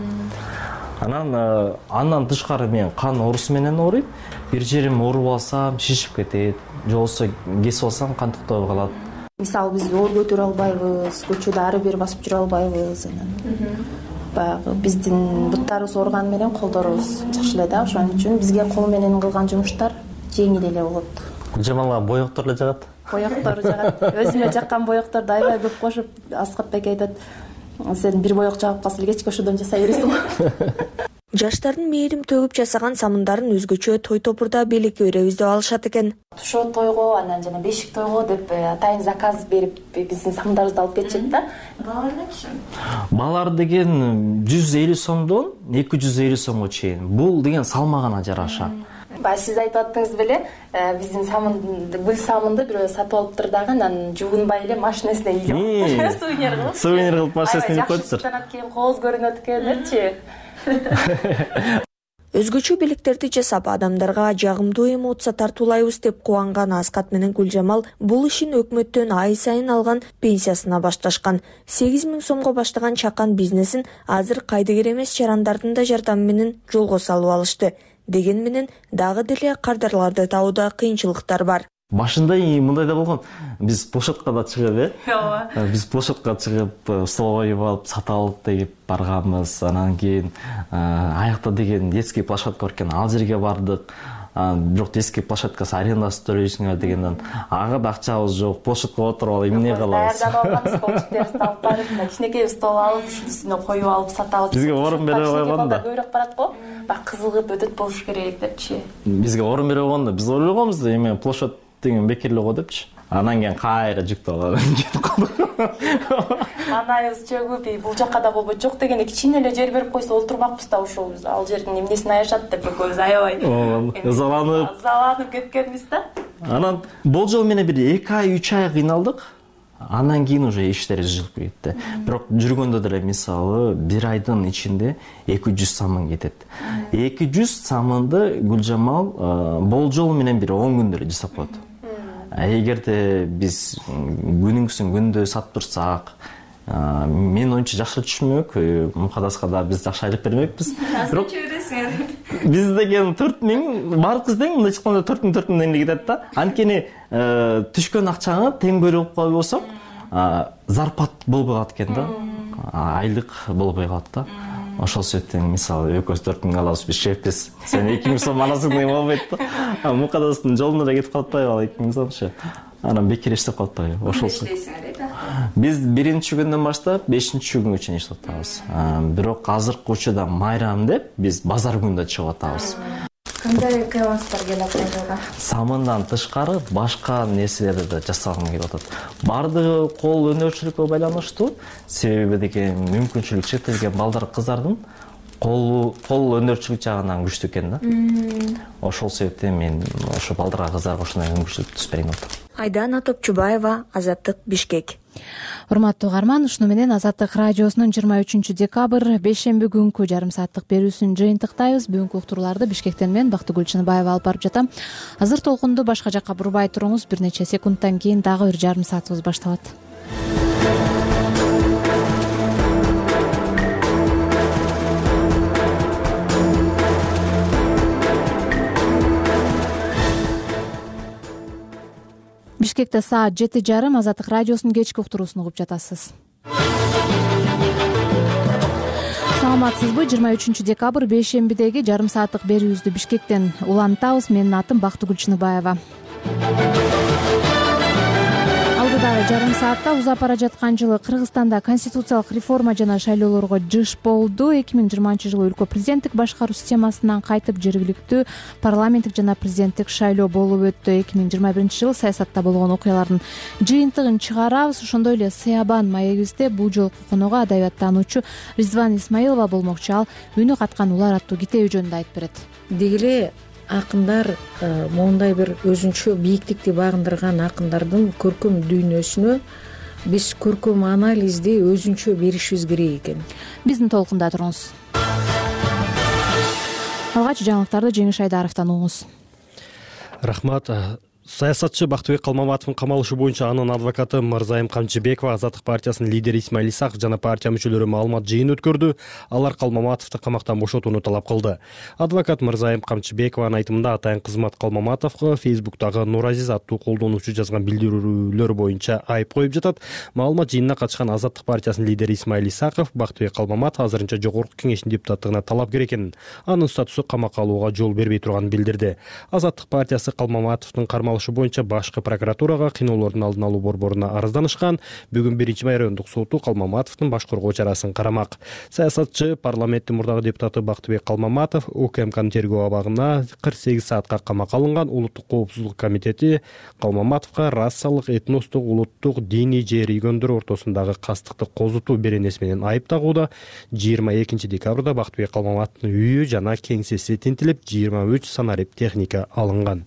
Анан андан тышкары мен кан оорусу менен ооруйм. Бир жерим ооруп алсам, шишип кетет. Же болбосо кесип алсам кан токтоп калат. Мисалы биз оор көтөрө албайбыз, көчөдө ары бери басып жүрө албайбыз. Баягы биздин буттарыбыз ооруганы менен колдорубуз жакшы эле да. Ошон үчүн бизге кол менен кылган жумуштар жеңил эле болот. Гүлжамалга боектор эле жагат. Боектор жагат. Өзүмө жаккан боекторду аябай көп кошуп, Аскат бек айтат, сен бир боек жагып калса эле кечке ошодон жасай бересиң. Жаштардын мээрим төгүп жасаган самындарын өзгөчө той топурда белекке беребиз деп алышат экен. Тушоо тойго, анан жана бешик тойго деп атайын заказ берип биздин самындарыбызды алып кетишет да. Баалар канча? Баалар деген жүз элүү сомдон эки жүз элүү сомго чейин. Бул деген салмагына жараша. Баягы сиз айтып аттыңыз беле, биздин самын, гүл самынды бирөө сатып алыптыр дагы, анан жуунбай эле машинесине ийип, сувенир кылып. Сувенир кылып машинесине ийип коюптур. Жакшы экен, кооз көрүнөт экен депчи. Өзгөчө белектерди жасап, адамдарга жагымдуу эмоция тартуулайбыз деп кубанган Аскат менен Гүлжамал бул ишин өкмөттөн ай сайын алган пенсиясына башташкан. сегиз миң сомго баштаган чакан бизнесин азыр кайдыгер эмес жарандардын да жардамы менен жолго салып алышты. Деген менен дагы деле кардарларды таууда кыйынчылыктар бар. Башында мындай да болгон. Биз площадка да чыгып, э? Биз площадка чыгып, стол коюп алып, сата алып деп барганбыз. Анан кийин аякта деген детский площадка бар экен, ал жерге бардык. Бирок детский площадкасы арендасын төлөйсүңөр дегенден ага да акчабыз жок, площадка отуруп алып эмне кылабыз? Даярдап алган столчуктерди алып барып, кичинекей стол алып, үстүнө коюп алып сата алып. Бизге орун бере койгон да. Көбүрөөк барат го. Бак кызыгып өтөт болуш керек депчи. Бизге орун бере койгон да. Биз ойлогонбуз да, эме площадь деген бекерле го депчи. Анан кийин кайра жүктөп алып кетип калдык. Анайыбыз чөгүп, бул жакка да болбойт, жок дегенде кичине эле жер берип койсо олтурмакпыз да, ошол ал жердин эмнесин аяшат деп экөөбүз аябай. Ызаланып, ызаланып кеткенбиз да. Анан болжол менен бир эки ай, үч ай кыйналдык. Андан кийин уже иштер жылып кетти. Бирок жүргөндө деле мисалы бир айдын ичинде эки жүз самын кетет. эки жүз самынды Гүлжамал болжол менен бир он күндө эле жасап коет. Эгерде биз күнүңсүн күндө сатып турсак, мен оюнча жакшы түшмөк, мукадаска да биз жакшы айлык бермекпиз. Бирок биз деген төрт миң бардык тең, мындай чыкканда төрт миң төрт миң эле кетет да. Анткени түшкөн акчаны тең бөлүп койбосок, зарплат болбой калат экен да. Айлык болбой калат да. Ошол себептен мисалы экөөбүз төрт миң алабыз, биз шефпиз. Сен эки миң сом аласың деген болбойт да. Мукадастын жолуна да кетип калат атпайбы ал эки миң сомчу. Анан бекер иштеп калат атпайбы. Ошолсу. Биз биринчи күндөн баштап бешинчи күнгө чейин иштеп атабыз. Бирок азыркы учурда майрам деп биз базар күнүндө чыгып атабыз. Кандай кыйласыздар келет жылга? Самындан тышкары башка нерселерди да жасагым келип атат. Бардыгы кол өнөрчүлүккө байланыштуу, себеби деген мүмкүнчүлүк чектелген балдар кыздардын кол кол өнөрчүлүк жагынан күчтүү экен да. Ошол себептен мен ошо балдарга кыздарга ушундай мүмкүнчүлүк түзүп берейин деп атам. Айдана Топчубаева, Азаттык, Бишкек. Урматтуу угарман, ушуну менен Азаттык радиосунун жыйырма үчүнчү декабрь бейшемби күнкү жарым сааттык берүүсүн жыйынтыктайбыз. Бүгүнкү уктурууларды Бишкектен мен Бактыгүл Чыныбаева алып барып жатам. Азыр толкунду башка жакка бурбай туруңуз, бир нече секундтан кийин дагы бир жарым саатыбыз башталат. Бишкекте саат жети жарым Азаттык радиосунун кечки уктуруусун угуп жатасыз. Саламатсызбы? жыйырма үчүнчү декабрь бейшембидеги жарым сааттык берүүбүздү Бишкектен улантабыз. Менин атым Бактыгүл Чыныбаева. Алдыдагы жарым саатта узап бара жаткан жылы Кыргызстанда конституциялык реформа жана шайлоолорго жыш болду. эки миң жыйырманчы жылы өлкө президенттик башкаруу системасынан кайтып жергиликтүү парламенттик жана президенттик шайлоо болуп өттү. эки миң жыйырма биринчи жылы саясатта болгон окуялардын жыйынтыгын чыгарабыз. Ошондой эле Сыябан маегибизде бул жолку коногу адабияттануучу Ризван Исмаилова болмокчу. Ал үнү каткан улар аттуу китеби жөнүндө айтып берет. Деги эле акындар моундай бир өзүнчө бийиктикти багындырган акындардын көркөм дүйнөсүнө биз көркөм анализди өзүнчө беришибиз керек экен. Биздин толкунда туруңуз. Алгач жаңылыктарды Жеңиш Айдаровдон угуңуз. Рахмат. Саясатчы Бактыбек Калмаматовдун камалышы боюнча анын адвокаты Мырзайым Камчыбекова, Азаттык партиясынын лидери Исмаил Исаков жана партия мүчөлөрү маалымат жыйын өткөрдү. Алар Калмаматовду камактан бошотууну талап кылды. Адвокат Мырзайым Камчыбекованын айтымында атайын кызмат Калмаматовго Фейсбуктагы Нуразиз аттуу колдонуучу жазган билдирүүлөр боюнча айып коюп жатат. Маалымат жыйынына катышкан Азаттык партиясынын лидери Исмаил Исаков Бактыбек Калмаматов азырынча жогорку кеңештин депутаттыгына талапкер экенин, анын статусу камакка алууга жол бербей турганын билдирди. Азаттык партиясы Калмаматовдун кармалышы боюнча башкы прокуратурага кыйноолордун алдын алуу борборуна арызданышкан. Бүгүн биринчи райондук соту Калмаматовдун баш коргоо чарасын карамак. Саясатчы парламенттин мурдагы депутаты Бактыбек Калмаматов УКМКнын тергөө абагына кырк сегиз саатка камакка алынган. Улуттук коопсуздук комитети Калмаматовго расалык, этностук, улуттук, диний же региондор ортосундагы кастыкты козутуу беренеси менен айып тагууда. жыйырма экинчи декабрда Бактыбек Калмаматовдун үйү жана кеңсеси тинтилип, жыйырма үч санарип техника алынган.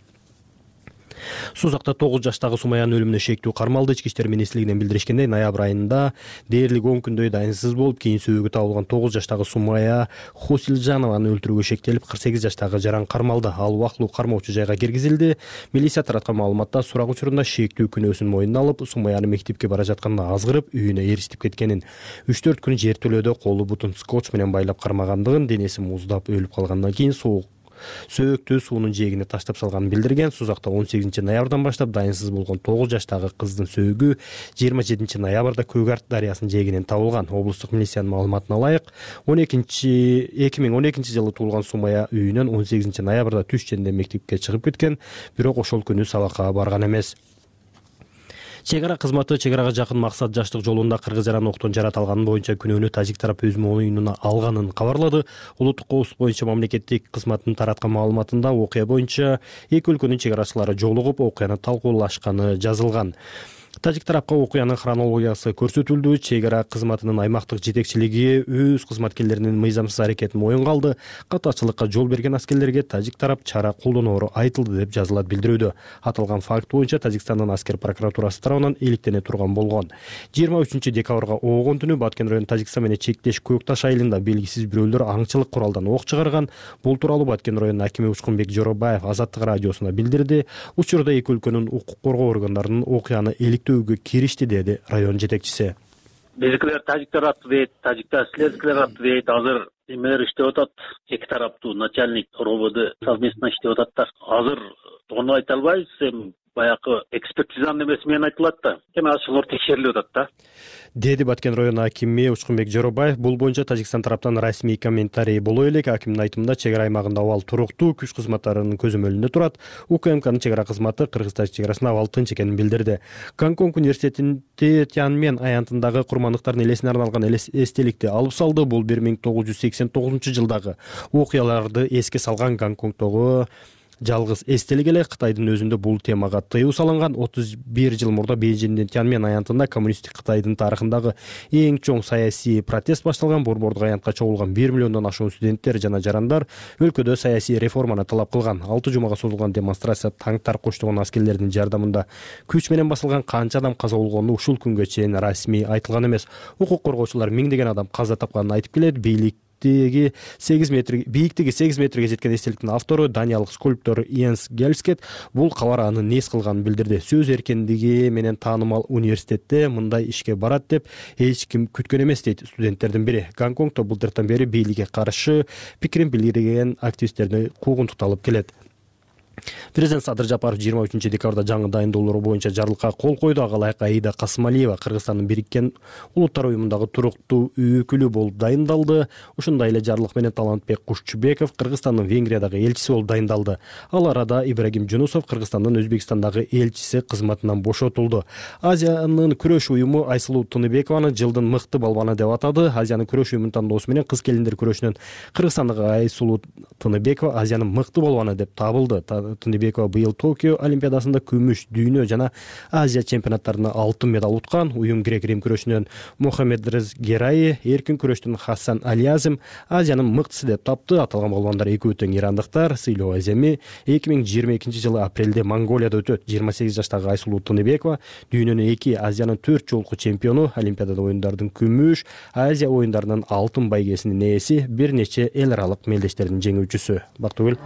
Сузакта тогуз жаштагы Сумаянын өлүмүнө шектүү кармалды. Ички иштер министрлигинен билдиришкендей, ноябрь айында дээрлик он күндөй дайынсыз болуп, кийин сөөгү табылган тогуз жаштагы Сумая Хусилжанованы өлтүрүүгө шектелип, кырк сегиз жаштагы жаран кармалды. Ал убактылуу кармоочу жайга киргизилди. Милиция тараткан маалыматта сурак учурунда шектүү күнөөсүн мойнуна алып, Сумаяны мектепке бара жатканда азгырып, үйүнө эристип кеткенин, үч төрт күн жертөлөөдө колу бутун скотч менен байлап кармагандыгын, денеси муздап өлүп калгандан кийин суук сөөктү суунун жээгине таштап салганын билдирген. Сузакта он сегизинчи ноябрдан баштап дайынсыз болгон тогуз жаштагы кыздын сөөгү жыйырма жетинчи ноябрда Көк Арт дарыясынын жээгинен табылган. Облустук милициянын маалыматына ылайык, эки миң он экинчи жылы туулган Сумая үйүнөн он сегизинчи ноябрда түш ченде мектепке чыгып кеткен, бирок ошол күнү сабакка барган эмес. Чек ара кызматы чек арага жакын максат жаштык жолунда кыргыз жаран октон жаратылганы боюнча күнөөнү тажик тарап өз мойнуна алганын кабарлады. Улуттук коопсуздук боюнча мамлекеттик кызматтын тараткан маалыматында окуя боюнча эки өлкөнүн чек арачылары жолугуп, окуяны талкуулашканы жазылган. Тажик тарапка окуянын хронологиясы көрсөтүлдү. Чек ара кызматынын аймактык жетекчилиги өз кызматкерлеринин мыйзамсыз аракетин моюнга алды. Катачылыкка жол берген аскерлерге тажик тарап чара колдоноору айтылды деп жазылат билдирүүдө. Аталган факт боюнча Тажикстандын аскер прокуратурасы тарабынан иликтене турган болгон. жыйырма үчүнчү декабрга оогон түнү Баткен району Тажикстан менен чектеш Көк Таш айылында белгисиз бирөөлөр аңчылык куралдан ок чыгарган. Бул тууралуу Баткен районунун акими Учкунбек Жоробаев Азаттык радиосуна билдирди. Учурда эки өлкөнүн укук коргоо органдарынын окуяны иликтөөгө киришти, деди район жетекчиси. Биздикилер тажиктер атты дейт, тажиктер силердикилер атты дейт. Азыр эмелер иштеп атат, эки тараптуу начальник РОВД совместно иштеп атат да. Азыр тону айта албайбыз, эми баягы экспертизанын эмеси менен айтылат да. Эми ошолор текшерилип атат да. Деди Баткен району акими Учкунбек Жоробаев. Бул боюнча Тажикстан тараптан расмий комментарий боло элек. Акимдин айтымында чек ара аймагында абал туруктуу, күч кызматтарынын көзөмөлүндө турат. УКМКнын чек ара кызматы Кыргызстан чек арасында абал тынч экенин билдирди. Гонконг университетинде Тяньмен аянтындагы курмандыктардын элесине арналган эстеликти алып салды. Бул бир миң тогуз жүз сексен тогузунчу жылдагы окуяларды эске салган Гонконгдогу жалгыз эстелик эле. Кытайдын өзүндө бул темага тыюу салынган. отуз бир жыл мурда Бейжиңдин Тяньмен аянтында коммунисттик Кытайдын тарыхындагы эң чоң саясий протест башталган. Борбордук аянтка чогулган бир миллиондон ашуун студенттер жана жарандар өлкөдө саясий реформаны талап кылган. алты жумага созулган демонстрация танктар коштогон аскерлердин жардамында күч менен басылган. Канча адам каза болгону ушул күнгө чейин расмий айтылган эмес. Укук коргоочулар миңдеген адам каза тапканын айтып келет. Бийлик сегиз метр бийиктиги сегиз метрге жеткен эстеликтин автору даниялык скульптор Йенс Гельскет бул кабар аны нес кылганын билдирди. Сөз эркиндиги менен таанымал университетте мындай ишке барат деп эч ким күткөн эмес дейт студенттердин бири. Гонконгдо былтыртан бери бийликке каршы пикирин билдирген активисттерди куугунтукталып келет. Президент Садыр Жапаров жыйырма үчүнчү декабрда жаңы дайындоолор боюнча жарлыкка кол койду. Ага ылайык Аида Касымалиева Кыргызстандын Бириккен Улуттар уюмундагы туруктуу өкүлү болуп дайындалды. Ушундай эле жарлык менен Талантбек Кушчубеков Кыргызстандын Венгриядагы элчиси болуп дайындалды. Ал арада Ибрагим Жунусов Кыргызстандын Өзбекстандагы элчиси кызматынан бошотулду. Азиянын күрөш уюму Айсулуу Тыныбекованы жылдын мыкты балбаны деп атады. Азиянын күрөш уюмунун тандоосу менен кыз келиндер күрөшүнөн Кыргызстандагы Айсулуу Тыныбекова Азиянын мыкты балбаны деп табылды. Тыныбекова быйыл Токио олимпиадасында күмүш, дүйнө жана Азия чемпионаттарында алтын медаль уткан. Уюм грек-рим күрөшүнөн Мохаммед Рез Гераи, эркин күрөштөн Хасан Алиязим Азиянын мыктысы деп тапты. Аталган балбандар экөө тең ирандыктар. Сыйлоо аземи эки миң жыйырма экинчи жылы апрелде Монголияда өтөт. жыйырма сегиз жаштагы Айсулуу Тыныбекова дүйнөнүн эки, Азиянын төрт жолку чемпиону, Олимпиада оюндардын күмүш, Азия оюндарынын алтын байгесинин ээси, бир нече эл аралык мелдештердин жеңүүчүсү. Бактыгүл.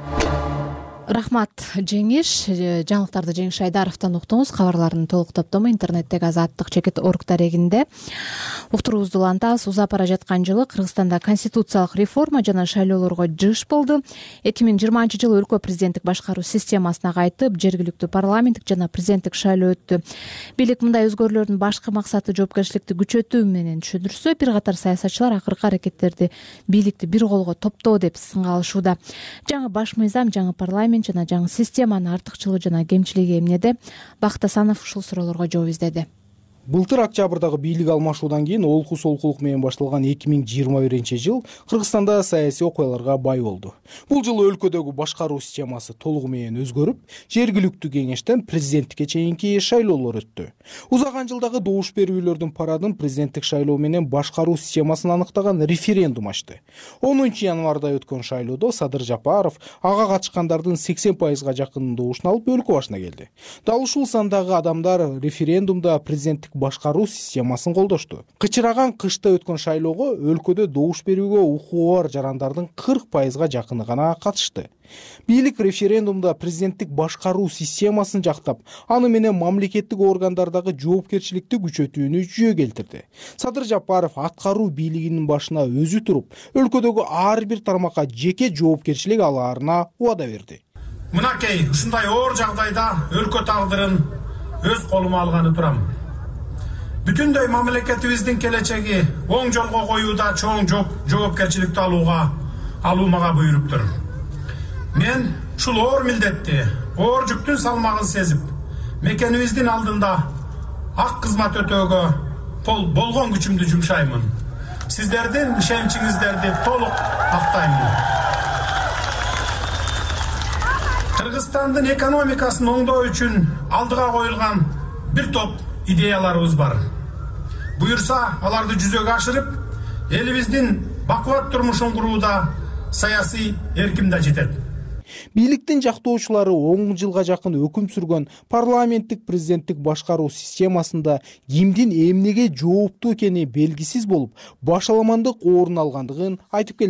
Рахмат Жеңиш. Жаңылыктарды Жеңиш Айдаровдон уктуңуз. Кабарлардын толук топтому интернеттеги азаттык чекит орг дарегинде уктуруубузду улантабыз. Узап бара жаткан жылы Кыргызстанда конституциялык реформа жана шайлоолорго жыш болду. эки миң жыйырманчы жылы өлкө президенттик башкаруу системасына кайтып, жергиликтүү парламенттик жана президенттик шайлоо өттү. Бийлик мындай өзгөрүүлөрдүн башкы максаты жоопкерчиликти күчөтүү менен түшүндүрсө, бир катар саясатчылар акыркы аракеттерди бийликти бир колго топтоо деп сынга алышууда. Жаңы баш мыйзам, жаңы парламент жана жаңы системанын артыкчылыгы жана кемчилиги эмнеде? Бакыт Асанов ушул суроолорго жооп издеди. Былтыр октябрдагы бийлик алмашуудан кийин олку солкулук менен башталган эки миң жыйырма биринчи жыл Кыргызстанда саясий окуяларга бай болду. Бул жылы өлкөдөгү башкаруу системасы толугу менен өзгөрүп, жергиликтүү кеңештен президенттикке чейинки шайлоолор өттү. Узаган жылдагы добуш берүүлөрдүн парадын президенттик шайлоо менен башкаруу системасын аныктаган референдум ачты. онунчу январда өткөн шайлоодо Садыр Жапаров ага катышкандардын сексен пайызга жакынын добушун алып өлкө башына келди. Дал ушул сандагы адамдар референдумда президенттик башкаруу системасын колдошту. Кычыраган кышта өткөн шайлоого өлкөдө добуш берүүгө укугу бар жарандардын кырк пайызга жакыны гана катышты. Бийлик референдумда президенттик башкаруу системасын жактап, аны менен мамлекеттик органдардагы жоопкерчиликти күчөтүүнү жүйө келтирди. Садыр Жапаров аткаруу бийлигинин башына өзү туруп, өлкөдөгү ар бир тармакка жеке жоопкерчилик алаарына убада берди. Мынакей ушундай оор жагдайда өлкө тагдырын өз колума алганы турам. Бүтүндөй мамлекетибиздин келечеги оң жолго коюуда чоң жоопкерчиликти алууга алуу мага буйруптур. Мен ушул оор милдетти, оор жүктүн салмагын сезип, мекенибиздин алдында ак кызмат өтөөгө болгон күчүмдү жумшаймын. Сиздердин ишеничиңиздерди толук актаймын. Кыргызстандын экономикасын оңдоо үчүн алдыга коюлган бир топ идеяларыбыз бар. Буюрса, аларды жүзөгө ашырып, элибиздин бакубат турмушун курууда саясий эрким да жетет. Бийликтин жактоочулары он жылга жакын өкүм сүргөн парламенттик президенттик башкаруу системасында кимдин эмнеге жооптуу экени белгисиз болуп, башаламандык орун алгандыгын айтып келишет.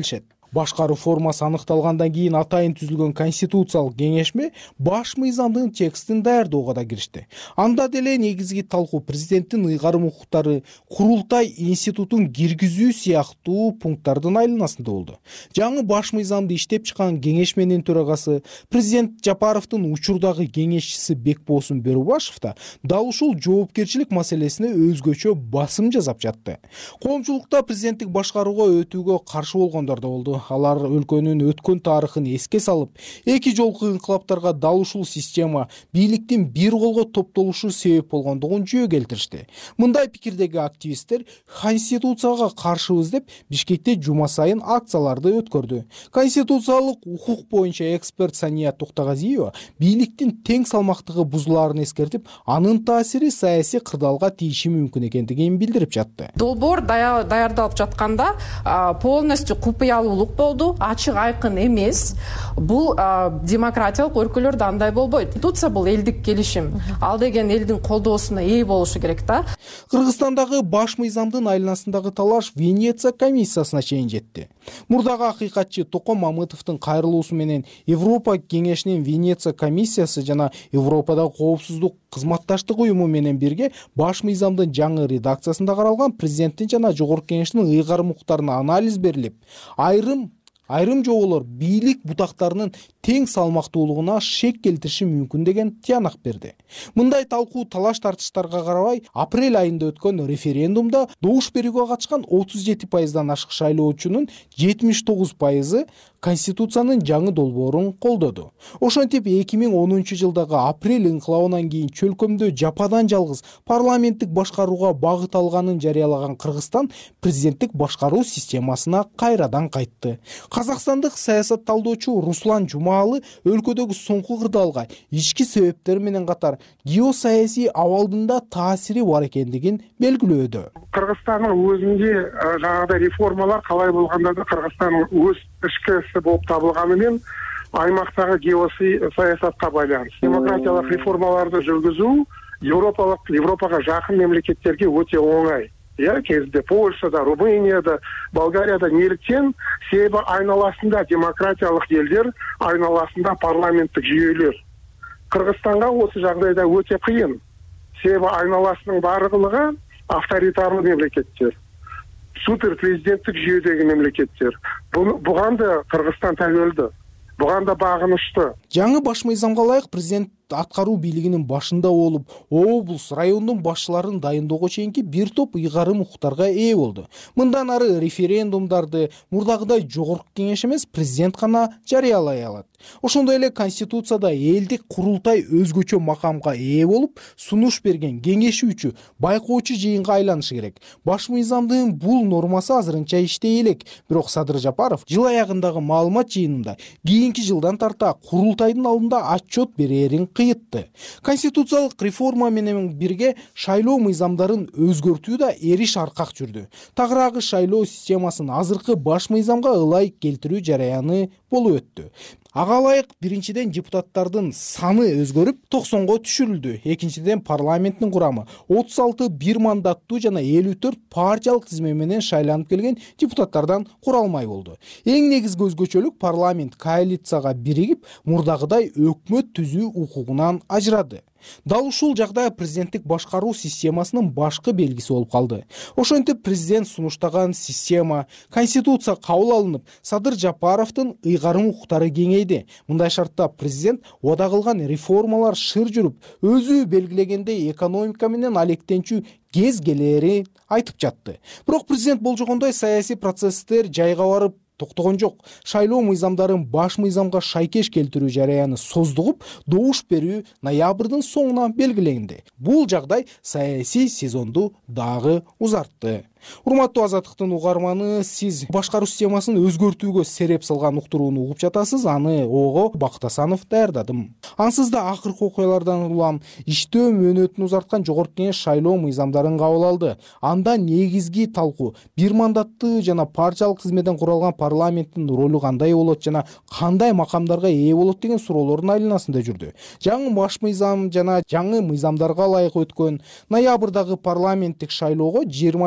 Башкаруу формасы аныкталгандан кийин атайын түзүлгөн конституциялык кеңешме баш мыйзамдын текстин даярдоого да киришти. Анда деле негизги талкуу президенттин ыйгарым укуктары, курултай институтун киргизүү сыяктуу пункттардын айланасында болду. Жаңы баш мыйзамды иштеп чыккан кеңешменин төрагасы президент Жапаровдун учурдагы кеңешчиси Бекбосун Берубашев да дал ушул жоопкерчилик маселесине өзгөчө басым жасап жатты. Коомчулукта президенттик башкарууга өтүүгө каршы болгондор да болду. Алар өлкөнүн өткөн тарыхын эске салып, эки жолку инкылаптарга дал ушул система бийликтин бир колго топтолушу себеп болгондугун жөө келтиришти. Мындай пикирдеги активисттер конституцияга каршыбыз деп Бишкекте жума сайын акцияларды өткөрдү. Конституциялык укук боюнча эксперт Сания Токтогазиева бийликтин тең салмактыгы бузулаарын эскертип, анын таасири саясий кырдаалга тийиши мүмкүн экендигин билдирип жатты. Долбоор даярдалып жатканда полностью купуялуулук болду, ачык айкын эмес. Бул демократиялык өлкөлөрдө андай болбойт. Конституция бул элдик келишим. Ал деген элдин колдоосуна ээ болушу керек да. Кыргызстандагы баш мыйзамдын айланасындагы талаш Венеция комиссиясына чейин жетти. Мурдагы акыйкатчы Током Мамытовдун кайрылуусу менен Европа кеңешинин Венеция комиссиясы жана Европадагы коопсуздук кызматташтык уюму менен бирге баш мыйзамдын жаңы редакциясында каралган президенттин жана жогорку кеңештин ыйгарым укуктарына анализ берилип, айрым айрым жоболор бийлик бутактарынын тең салмактуулугуна шек келтириши мүмкүн деген тыянак берди. Мындай талкуу талаш тартыштарга карабай, апрель айында өткөн референдумда добуш берүүгө катышкан отуз жети пайыздан ашык шайлоочунун жетимиш тогуз пайызы Конституциянын жаңы долбоорун колдоду. Ошентип эки миң онунчу жылдагы апрель инкылабынан кийин чөлкөмдө жападан жалгыз парламенттик башкарууга багыт алганын жарыялаган Кыргызстан президенттик башкаруу системасына кайрадан кайтты. Казакстандык саясат талдоочу Руслан Жумаалы өлкөдөгү соңку кырдаалга ички себептер менен катар геосаясий абалдын да таасири бар экендигин белгилөөдө. Кыргызстандын өзүндө жаңагыдай реформалар калай болгондо да Кыргызстандын өз ички иши болуп табылганымен аймактагы геосаясатка байланыш. Демократиялык реформаларды жүргүзүү Европалык Европага жакын мемлекеттерге өтө оңай. Я кезде Польшада, Румынияда, Болгарияда неліктен себебі айналасында демократиялық елдер, айналасында парламенттік жүйелер. Кыргызстанга осы жағдайда өте қиын. Себебі айналасының барлығы авторитарлы мемлекеттер. Супер президенттік жүйедегі мемлекеттер. Бұған да Кыргызстан тәуелді. Бұған да бағынышты. Жаңы баш мыйзамга ылайык президент аткаруу бийлигинин башында болуп, облус, райондун башчыларын дайындоого чейинки бир топ ыйгарым укуктарга ээ болду. Мындан ары референдумдарды мурдагыдай жогорку кеңеш эмес, президент гана жарыялай алат. Ошондой эле Конституцияда элдик курултай өзгөчө макамга ээ болуп, сунуш берген кеңешүүчү, байкоочу жыйынга айланышы керек. Баш мыйзамдын бул нормасы азырынча иштей элек, бирок Садыр Жапаров жыл аягындагы маалымат жыйынында кийинки жылдан тарта курултайдын алдында отчет берерин кыйытты. Конституциялык реформа менен бирге шайлоо мыйзамдарын өзгөртүү да эриш аркак жүрдү. Тагыраагы шайлоо системасын азыркы баш мыйзамга ылайык келтирүү жараяны болуп өттү. Ага ылайык биринчиден депутаттардын саны өзгөрүп токсонго түшүрүлдү. Экинчиден парламенттин курамы отуз алты бир мандаттуу жана элүү төрт партиялык тизме менен шайланып келген депутаттардан куралмай болду. Эң негизги өзгөчөлүк парламент коалицияга биригип, мурдагыдай өкмөт түзүү укугунан ажырады. Дал ушул жагда президенттик башкаруу системасынын башкы белгиси болуп калды. Ошентип президент сунуштаган система, конституция кабыл алынып, Садыр Жапаровдун ыйгарым укуктары кеңейди. Мындай шартта президент ода кылган реформалар шыр жүрүп, өзү белгилегендей экономика менен алектенчү кез келери айтып жатты. Бирок президент болжогондой саясий процесстер жайга барып токтогон жок. Шайлоо мыйзамдарын баш мыйзамга шайкеш келтирүү жараяны создугуп, добуш берүү ноябрдын соңуна белгиленди. Бул жагдай саясий сезонду дагы узартты. Урматтуу Азаттыктын угарманы, сиз башкаруу системасын өзгөртүүгө сереп салган уктурууну угуп жатасыз. Аны ого Бакыт Асанов даярдадым. Ансыз да акыркы окуялардан улам иштөө мөөнөтүн узарткан жогорку кеңеш шайлоо мыйзамдарын кабыл алды. Анда негизги талкуу бир мандатты жана партиялык тизмеден куралган парламенттин ролу кандай болот жана кандай макамдарга ээ болот деген суроолордун айланасында жүрдү. Жаңы баш мыйзам жана жаңы мыйзамдарга ылайык өткөн ноябрдагы парламенттик шайлоого жыйырма бир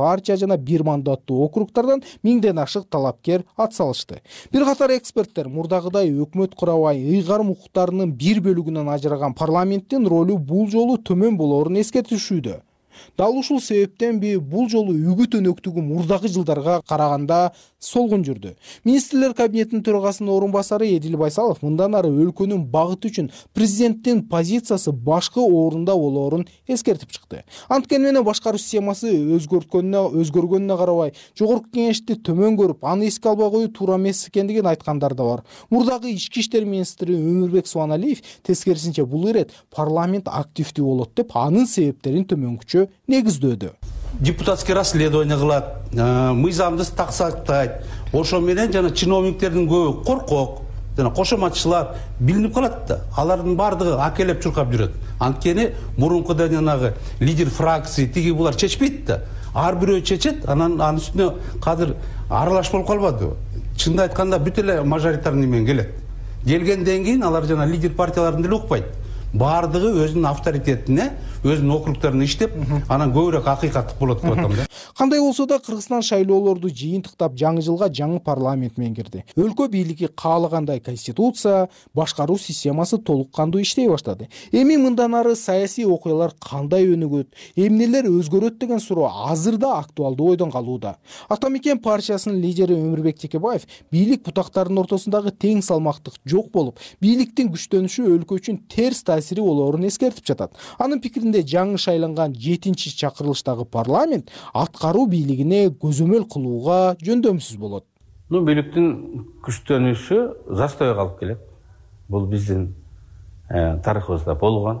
партия жана бир мандаттуу округдардан миңден ашык талапкер ат салышты. Бир катар эксперттер мурдагыдай өкмөт курабай ыйгарым укуктарынын бир бөлүгүнөн ажыраган парламенттин ролу бул жолу төмөн болоорун эскертишүүдө. Дал ушул себептенби бул жолу үгүт өнөктүгү мурдагы жылдарга караганда солгун жүрдү. Министрлер кабинетинин төрагасынын орун басары Эдил Байсалов мындан ары өлкөнүн багыты үчүн президенттин позициясы башкы орунда болоорун эскертип чыкты. Анткени менен башкаруу системасы өзгөрткөнүнө өзгөргөнүнө карабай, жогорку кеңешти төмөн көрүп, аны эске албай коюу туура эмес экендигин айткандар да бар. Мурдагы ички иштер министри Өмүрбек Субаналиев тескерисинче бул ирет парламент активдүү болот деп анын себептерин төмөнкүчө негиздөөдө. Депутатский расследование кылат, мыйзамды таксаттайт. Ошо менен жана чиновниктердин көбү коркок, жана кошоматчылар билинип калат да. Алардын бардыгы акелеп чуркап жүрөт. Анткени мурункуда жанагы лидер фракции тиги булар чечпейт да. Ар бирөө чечет, анан анын үстүнө кадыр аралаш болуп калбады. Чынды айтканда бүт эле мажоритарный менен келет. Келгенден кийин алар жана лидер партияларын деле укпайт. Бардыгы өзүнүн авторитетине, өзүнүн округтарына иштеп, анан көбүрөөк акыйкаттык болот деп атам да. Кандай болсо да Кыргызстан шайлоолорду жыйынтыктап жаңы жылга жаңы парламент менен кирди. Өлкө бийлиги каалагандай конституция, башкаруу системасы толук кандуу иштей баштады. Эми мындан ары саясий окуялар кандай өнүгөт, эмнелер өзгөрөт деген суроо азыр да актуалдуу ойдон калууда. Ата Мекен партиясынын лидери Өмүрбек Текебаев бийлик бутактарынын ортосундагы тең салмактык жок болуп, бийликтин күчтөнүшү өлкө үчүн терс таасири болоорун эскертип жатат. Анын пикиринде жаңы шайланган жетинчи чакырылыштагы парламент аткаруу бийлигине көзөмөл кылууга жөндөмсүз болот. Ну, бийликтин күчтөнүшү застойго калып келет. Бул биздин тарыхыбызда болгон.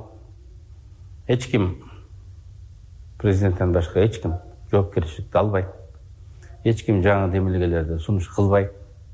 Эч ким президенттен башка эч ким жоопкерчиликти албайт. Эч ким жаңы демилгелерди сунуш кылбайт.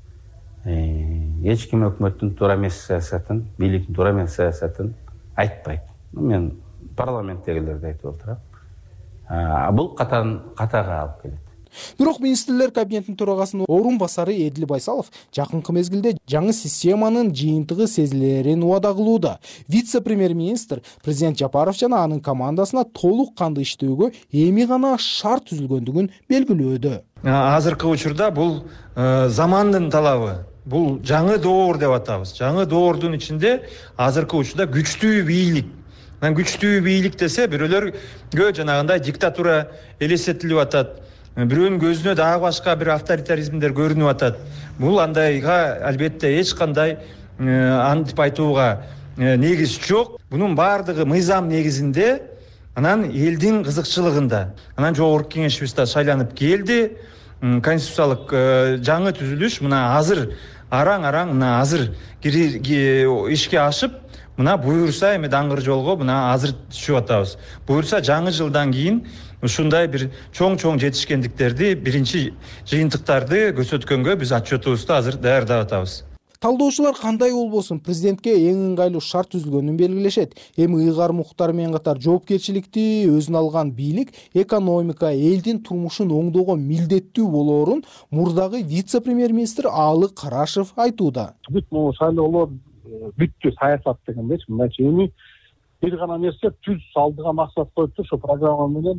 Эч ким өкмөттүн туура эмес саясатын, бийликтин туура эмес саясатын айтпайт. Мен парламенттегилерди айтып отурам. Бул катан катага алып келет. Бирок министрлер кабинетинин төрагасынын орун басары Эдил Байсалов жакынкы мезгилде жаңы системанын жыйынтыгы сезилерин убада кылууда. Вице-премьер-министр президент Жапаров жана анын командасына толук кандуу иштөөгө эми гана шарт түзүлгөндүгүн белгилөөдө. Азыркы учурда бул замандын талабы. Бул жаңы доор деп атабыз. Жаңы доордун ичинде азыркы учурда күчтүү бийлик. Күчтүү бийлик десе бирөөлөргө жанагындай диктатура элестетилип атат. Бирөөнүн көзүнө дагы башка бир авторитаризмдер көрүнүп атат. Бул андайга албетте эч кандай антип айтууга негиз жок. Бунун баардыгы мыйзам негизинде, анан элдин кызыкчылыгында. Анан жогорку кеңешибиз да шайланып келди. Конституциялык жаңы түзүлүш мына азыр араң-араң мына азыр ишке ашып, мына буюрса эми даңгыр жолго мына азыр түшүп атабыз. Буюрса жаңы жылдан кийин ушундай бир чоң-чоң жетишкендиктерди, биринчи жыйынтыктарды көрсөткөнгө биз отчетубузду азыр даярдап атабыз. Талдоочулар кандай болбосун президентке эң ыңгайлуу шарт түзүлгөнүн белгилешет. Эми ыйгарым укуктары менен катар жоопкерчиликти өзүнө алган бийлик экономика, элдин турмушун оңдоого милдеттүү болоорун мурдагы вице-премьер-министр Аалы Карашев айтууда. Бүт могу шайлоолор бүттү саясат дегендечи. Мындайча эми бир гана нерсе түз алдыга максат коюп туруп, ошо программа менен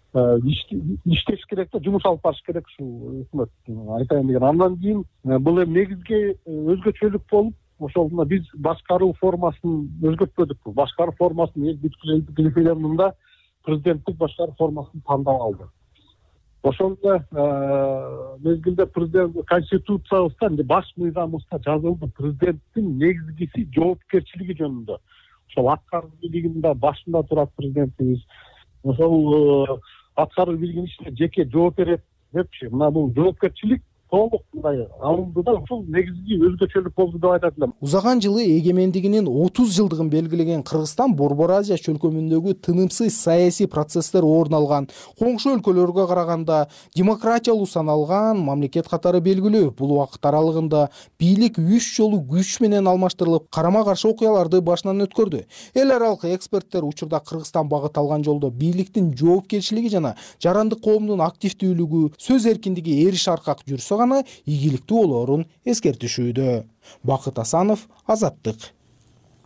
иштеш керек да, жумуш алып барыш керек ушул өкмөт. Айтайын деген. Андан кийин бул эми негизги өзгөчөлүк болуп, ошол биз башкаруу формасын өзгөртпөдүк. Башкаруу формасын эл бүткүл элдик референдумда президенттик башкаруу формасын тандап алды. Ошол мезгилде президент конституциябызда, баш мыйзамыбызда жазылды, президенттин негизгиси жоопкерчилиги жөнүндө. Ошол аткаруу бийлигинде башында турат президентибиз. Ошол аткаруу бийлигинин ичинде жеке жооп берет депчи. Мына бул жоопкерчилик толук мындай алынды да, ошол негизги өзгөчөлүк болду деп айтат элем. Узаган жылы эгемендигинин отуз жылдыгын белгилеген Кыргызстан Борбор Азия чөлкөмүндөгү тынымсыз саясий процесстер орун алган, коңшу өлкөлөргө караганда демократиялуу саналган мамлекет катары белгилүү. Бул убакыт аралыгында бийлик үч жолу күч менен алмаштырылып, карама-каршы окуяларды башынан өткөрдү. Эл аралык эксперттер учурда Кыргызстан багыт алган жолдо бийликтин жоопкерчилиги жана жарандык коомдун активдүүлүгү, сөз эркиндиги эриш аркак жүрсө гана ийгиликтүү болоорун эскертишүүдө. Бакыт Асанов, Азаттык.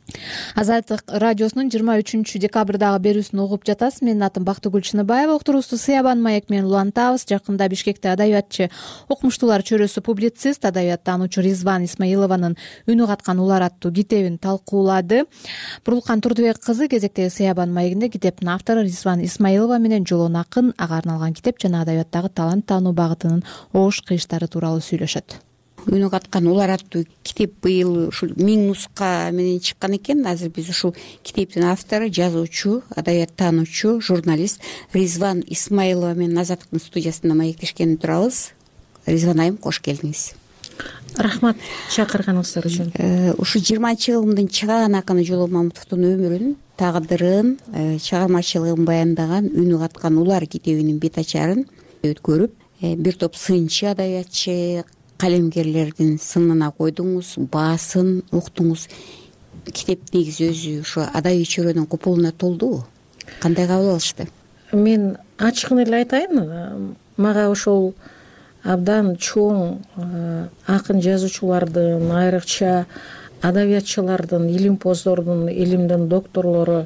Азаттык радиосунун жыйырма үчүнчү декабрдагы берүүсүн угуп жатасыз. Менин атым Бактыгүл Чыныбаева. Уктуруубузду Сыябан маек менен улантабыз. Жакында Бишкекте адабиятчы, окумуштуулар чөрөсү, публицист, адабияттануучу Ризван Исмаилованын Үнү каткан улар аттуу китебин талкуулады. Бурулкан Турдубек кызы кезектеги Сыябан маегинде китептин автору Ризван Исмаилова менен Жолон акын, ага арналган китеп жана адабияттагы талант таануу багытынын оош кыйыштары тууралуу сүйлөшөт. Үнү каткан улар аттуу китеп быйыл ушул миң нуска менен чыккан экен. Азыр биз ушул китептин автору, жазуучу, адабияттануучу, журналист Ризван Исмаилова менен Азаттыктын студиясында маектешкени турабыз. Ризван айым, кош келдиңиз. Рахмат чакырганыңыздар үчүн. Ушу жыйырманчы жылымдын чыгаан акыны Жолон Мамытовдун өмүрүн, тагдырын, чыгармачылыгын баяндаган Үнү каткан улар китебинин бет ачарын өткөрүп, бир топ сынчы адабиятчы, калемгерлердин сынына койдуңуз, баасын уктуңуз. Китеп негизи өзү ушу адабий чөйрөнүн купулуна толдубу? Кандай кабыл алышты? Мен ачыгын эле айтайын, мага ошол абдан чоң акын жазуучулардын, айрыкча адабиятчылардын, илимпоздордун, илимдин докторлору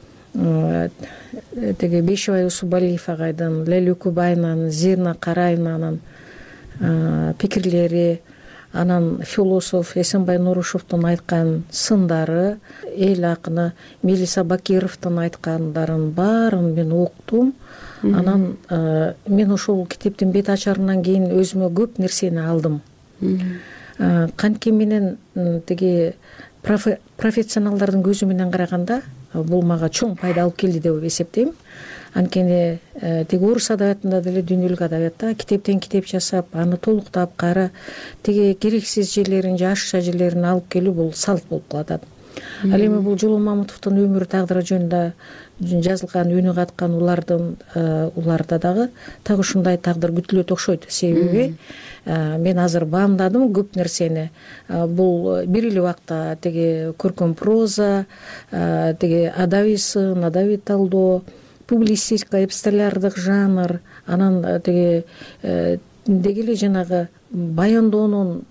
теге Бейшебай Усубалиев агайдын, Леле Үкүбайнанын, Зирна Карайнанын пикирлери, анан философ Эсенбай Нурушевдун айткан сындары, эл акыны Мелиса Бакировдун айткандарын баарын мен уктум. Анан мен ошол китептин бет ачарынан кийин өзүмө көп нерсени алдым. Кантке менен тиги профессионалдардын көзү менен караганда бул мага чоң пайда алып келди деп эсептейм. Анткени тиги орус адабиятында деле, дүйнөлүк адабиятта китептен китеп жасап, аны толуктап, кайра тиги керексиз жерлерин же ашша жерлерин алып келүү бул салт болуп калат. Ал эми бул Жолон Мамытовдун өмүрү, тагдыры жөнүндө жазылган Үнү каткан улардын уларда дагы так ушундай тагдыр күтүлөт окшойт. Себеби мен азыр баамдадым көп нерсени. Бул бир эле убакта тиги көркөм проза, тиги адабий сын, адабий талдоо, публицистика, эпистолярдык жанр, анан тиги деги эле жанагы баяндоонун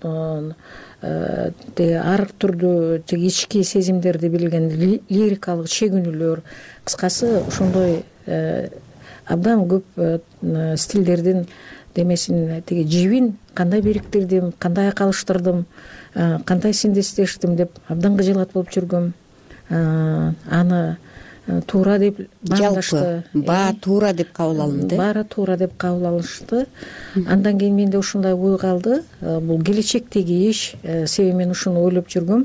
ар түрдүү тиги ички сезимдерди билген лирикалык чегүнүүлөр, кыскасы ошондой абдан көп стилдердин демесин тиги жибин кандай бириктирдим, кандай акалыштырдым, кандай синтездештим деп абдан кыжылат болуп жүргөм. Аны туура деп баалашты. Баа туура деп кабыл алынды. Баары туура деп кабыл алышты. Андан кийин менде ушундай ой калды. Бул келечектеги иш, себеби мен ушуну ойлоп жүргөм.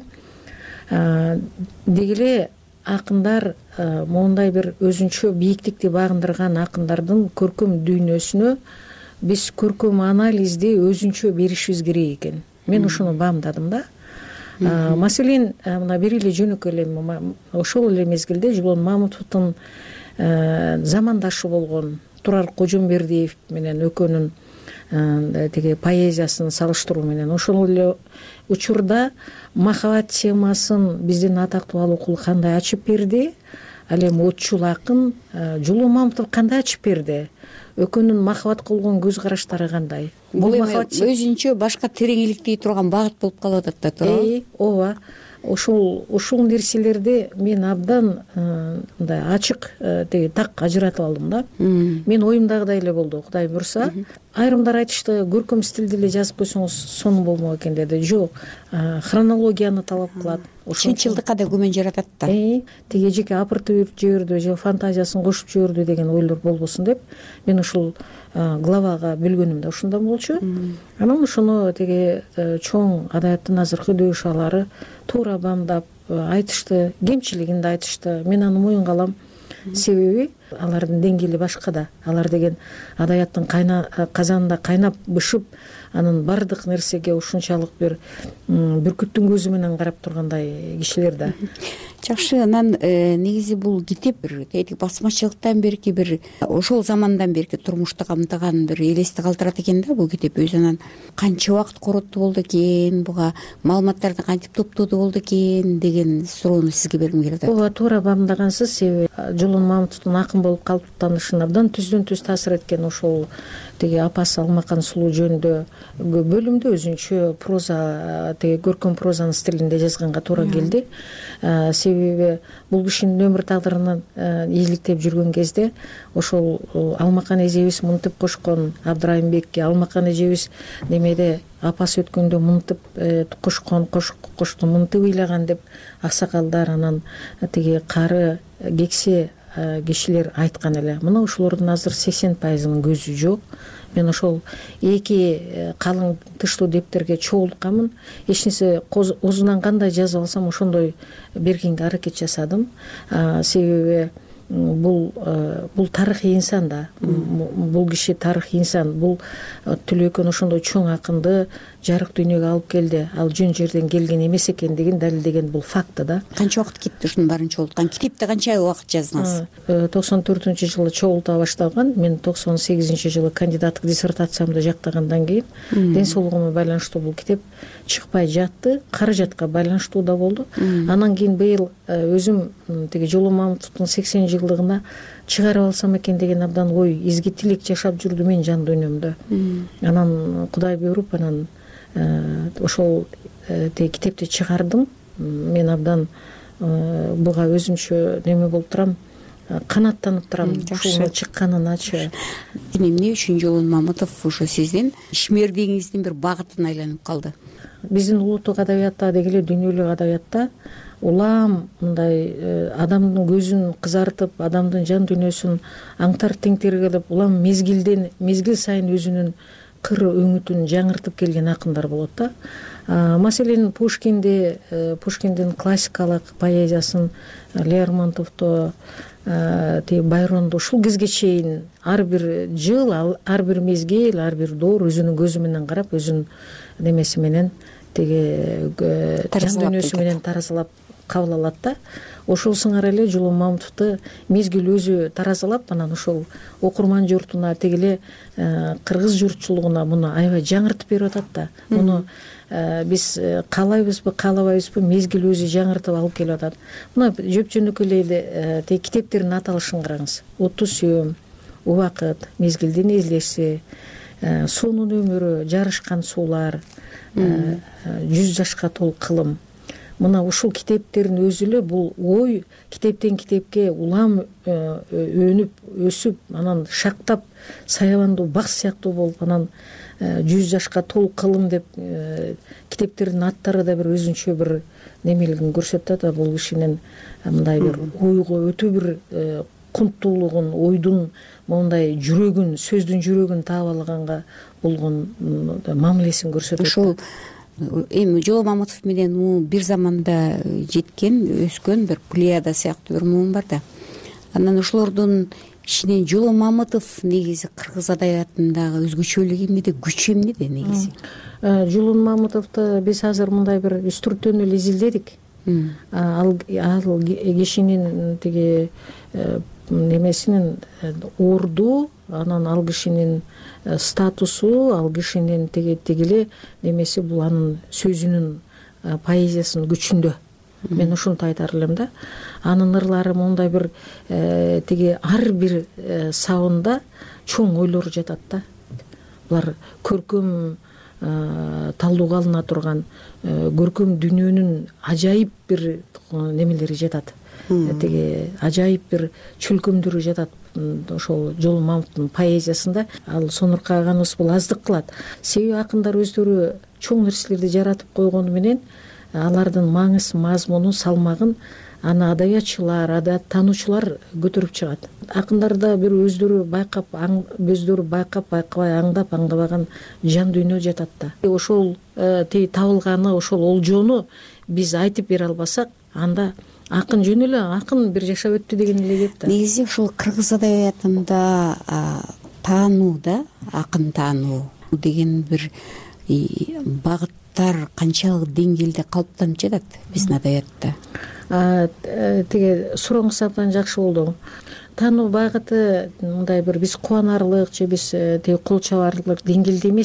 Деги эле акындар моундай бир өзүнчө бийиктикти багындырган акындардын көркөм дүйнөсүнө биз көркөм анализди өзүнчө беришибиз керек экен. Мен ушуну баамдадым да. Маселен, мына бир эле жөнөкөй эле ошол эле мезгилде Жолон Мамытовдун замандашы болгон Турар Кожомбердиев менен экөөнүн тиги поэзиясын салыштыруу менен ошол эле учурда махабат темасын биздин атактуу Алыкул кандай ачып берди, ал эми отчул акын Жолон Мамытов кандай ачып берди, экөөнүн махабатка болгон көз караштары кандай. Бул эми өзүнчө башка тереңиликтей турган багыт болуп калып атат да, туурабы? Ооба. Ошол ошол нерселерди мен абдан мындай ачык теги так ажыратып алдым да. Мен оюмдагыдай эле болду, Кудай буйрса. Айрымдар айтышты, көркөм стилде эле жазып койсоңуз сонун болмок экен деди. Жок, хронологияны талап кылат. Чынчылдыкка да күмөн жаратат да. Тиги эжеке апыртып жиберди же фантазиясын кошуп жиберди деген ойлор болбосун деп мен ушул главага бөлгөнүм да ушундай болчу. Анан ушуну тиги чоң адабияттын азыркы дөөшалары туура баамдап айтышты, кемчилигин да айтышты. Мен аны моюнга алам. Себеби алардын деңгээли башка да. Алар деген адабияттын кайна казанында кайнап бышып, анын бардык нерсеге ушунчалык бир бүркүттүн көзү менен карап тургандай кишилер да. Жакшы, анан негизи бул китеп бир этик басмачылыктан берки бир ошол замандан берки турмушту камтыган бир элести калтырат экен да бул китеп. Өзүнөн канча убакыт коротту болду экен, буга маалыматтарды кантип топтоду болду экен деген суроону сизге бергим келет. Ооба, туура баамдагансыз. Себеби Жолон Мамытовдун акын акын болуп калыптанышына абдан түздөн түз таасир эткен ошол тиги апасы Алмакан сулуу жөнүндө бөлүмдө өзүнчө проза, тиги көркөм прозанын стилинде жазганга туура келди. Себеби бул кишинин өмүр тагдырынан ийгиликтеп жүргөн кезде ошол Алмакан эжебиз мынтип кошкон, Абдрайымбекке Алмакан эжебиз немеде апасы өткөндө мынтип кошкон, кошту мынтип ыйлаган деп аксакалдар, анан тиги кары кексе кишилер айткан эле. Мына ошолордун азыр сексен пайызынын көзү жок. Мен ошол эки калың тыштуу дептерге чогултканмын. Эч нерсе оозунан кандай жазып алсам ошондой бергенге аракет жасадым. Себеби бул бул тарыхый инсан да. Бул киши тарыхый инсан. Бул Түлөкөн ошондой чоң акынды жарык дүйнөгө алып келди. Ал жөн жерден келген эмес экендигин далилдеген бул факт да. Канча убакыт кетти ушунун баарын чогулткан? Китепти канча убакыт жаздыңыз? токсон төртүнчү жылы чогулта башталган. Мен токсон сегизинчи жылы кандидаттык диссертациямды жактагандан кийин ден соолугума байланыштуу бул китеп чыкпай жатты. Каражатка байланыштуу да болду. Анан кийин быйыл өзүм тиги Жоло Мамытовдун сексен жылдыгына чыгарып алсам экен деген абдан ой, изги тилек жашап жүрдү мен жан дүйнөмдө. Анан Кудай буйруп, анан ошол тиги китепти чыгардым. Мен абдан буга өзүмчө неме болуп турам, канааттанып турам ушунун чыкканыначы. Эмне үчүн Жоло Мамытов ошо сиздин ишмердигиңиздин бир багытына айланып калды? Биздин улуттук адабиятта дегеле дүйнөлүк адабиятта улам мындай адамдын көзүн кызартып, адамдын жан дүйнөсүн аңтар теңтергилеп, улам мезгилден мезгил сайын өзүнүн кыр өңүтүн жаңыртып келген акындар болот да. Маселен Пушкинди, Пушкиндин классикалык поэзиясын, Лермонтовду, тиги Байронду ушул кезге чейин ар бир жыл, ар бир мезгил, ар бир доор өзүнүн көзү менен карап, өзүнүн немеси менен тиги жан дүйнөсү менен таразалап кабыл алат да. Ошол сыңары эле Жоло Мамытовду мезгил өзү таразалап, анан ошол окурман журтуна, тигиле кыргыз журтчулугуна муну аябай жаңыртып берип атат да. Муну биз каалайбызбы, каалабайбызбы, мезгил өзү жаңыртып алып келип атат. Мына жөп жөнөкөй эле тиги китептердин аталышын караңыз. Отту сүйөм, Убакыт, Мезгилдин эзлеши, Сонун өмүрү, Жарышкан суулар, Жүз жашка тол кылым. Мына ушул китептердин өзү эле бул ой китептен китепке улам өнүп, өсүп, анан шактап, саябандуу бак сыяктуу болуп, анан жүз жашка тол кылым деп китептердин аттары да бир өзүнчө бир немелигин көрсөтөт да. Бул кишинин мындай бир ойго өтө бир кунттуулугун, ойдун мондай жүрөгүн, сөздүн жүрөгүн таап алганга болгон мамилесин көрсөтөт. Ошол эми Жоло Мамытов менен бир заманда жеткен, өскөн бир плеяда сыяктуу бир муун бар да. Анан ошолордун ичинен Жоло Мамытов негизи кыргыз адабиятындагы өзгөчөлүгү эмнеде, күчү эмнеде негизи? Жоло Мамытовду биз азыр мындай бир үстүртөн эле изилдедик. Ал ал кишинин тиги немесинин орду, анан ал кишинин статусу, ал кишинин тиги тигиле немеси бул анын сөзүнүн, поэзиясынын күчүндө. Мен ушунту айтар элем да. Анын ырлары мондай бир тиги ар бир сабында чоң ойлор жатат да. Булар көркөм талдууга алына турган, көркөм дүйнөнүн ажайып бир немелери жатат. Тиги ажайып бир чөлкөмдөрү жатат ошол Жоло Мамытовдун поэзиясында. Ал сонуркай агабыз бул аздык кылат. Себеби акындар өздөрү чоң нерселерди жаратып койгону менен алардын маңыз, мазмунун, салмагын аны адабиятчылар, адабият таануучулар көтөрүп чыгат. Акындарда бир өздөрү байкап, өздөрү байкап, байкабай, аңдап, аңдабаган жан дүйнө жатат да. Ошол тиги табылганы, ошол олжону биз айтып бере албасак, анда акын жөн эле акын бир жашап өттү деген эле кеп да. Негизи ушул кыргыз адабиятында таануу да, акын таануу деген бир багыттар канчалык деңгээлде калыптанып жатат биздин адабиятта? Тиги сурооңуз абдан жакшы болду. Таануу багыты мындай бир биз кубанарлык же биз тиги кол чабарлык деңгээлде эмес.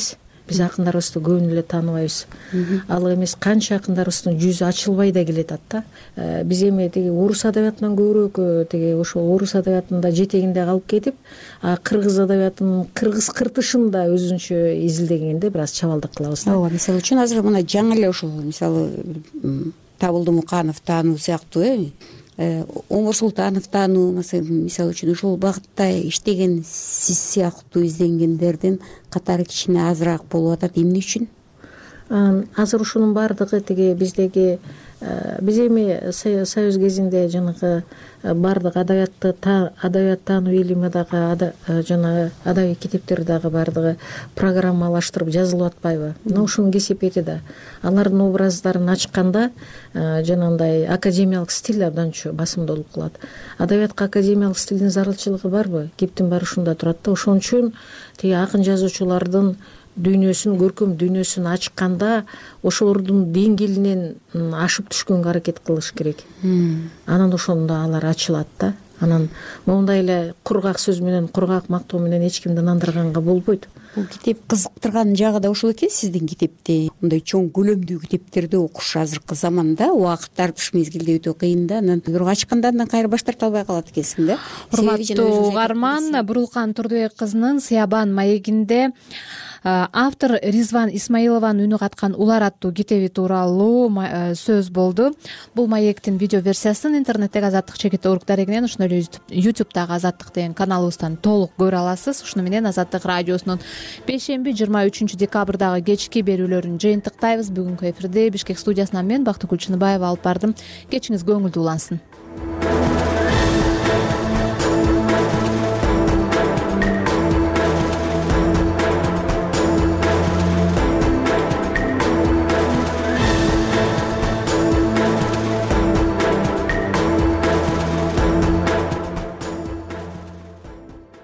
биз акындарыбызды көбүн эле тааныбайбыз. Ал эмес канча акындарыбыздын жүзү ачылбай да келатат да. Биз эми тиги орус адабиятынан көбүрөөк тиги ошол орус адабиятында жетегинде калып кетип, кыргыз адабиятынын кыргыз кыртышын да өзүнчө изилдегенде бир аз чабалдык кылабыз да. Ооба, мисалы үчүн азыр мына жаңы эле ушул мисалы Табылды Муканов таануу сыяктуу э Омур Султанов таануу мисалы үчүн ушул багытта иштеген сиз сыяктуу изденгендердин катары кичине азыраак болуп атат. Эмне үчүн? Азыр ушунун баардыгы тиги биздеги биз эми союз кезинде жанагы баардык адабиятты адабият таануу илими дагы жана адабий китептер дагы баардыгы программалаштырып жазылып атпайбы? Мына ушунун кесепети да. Алардын образдарын ачканда жанагындай академиялык стиль абдан басымдуулук кылат. Адабиятка академиялык стилдин зарылчылыгы барбы? Кептин баары ушунда турат да. Ошон үчүн тиги акын жазуучулардын дүйнөсүн, көркөм дүйнөсүн ачканда ошолордун деңгээлинен ашып түшкөнгө аракет кылыш керек. Анан ошондо алар ачылат да. Анан моундай эле кургак сөз менен, кургак мактоо менен эч кимди нандырганга болбойт. Бул китеп кызыктырган жагы да ошол экен сиздин китепти. Мындай чоң көлөмдүү китептерди окуш азыркы заманда убакыт тартыш мезгилде өтө кыйын да. Анан бирок ачканда андан кайра баш тарта албай калат экенсиң да. Урматтуу угарман, Бурулкан Турдубек кызынын Сыябан маегинде автор Ризван Исмаилованын үнү каткан Улар аттуу китеби тууралуу сөз болду. Бул маектин видео версиясын интернеттеги Азаттык чекит орг дарегинен, ошондой эле ютубтагы Азаттык деген каналыбыздан толук көрө аласыз. Ушуну менен Азаттык радиосунун бешемби жыйырма үчүнчү декабрдагы кечки берүүлөрүн жыйынтыктайбыз. Бүгүнкү эфирде Бишкек студиясынан мен Бактыгүл Чыныбаева алып бардым. Кечиңиз көңүлдүү улансын.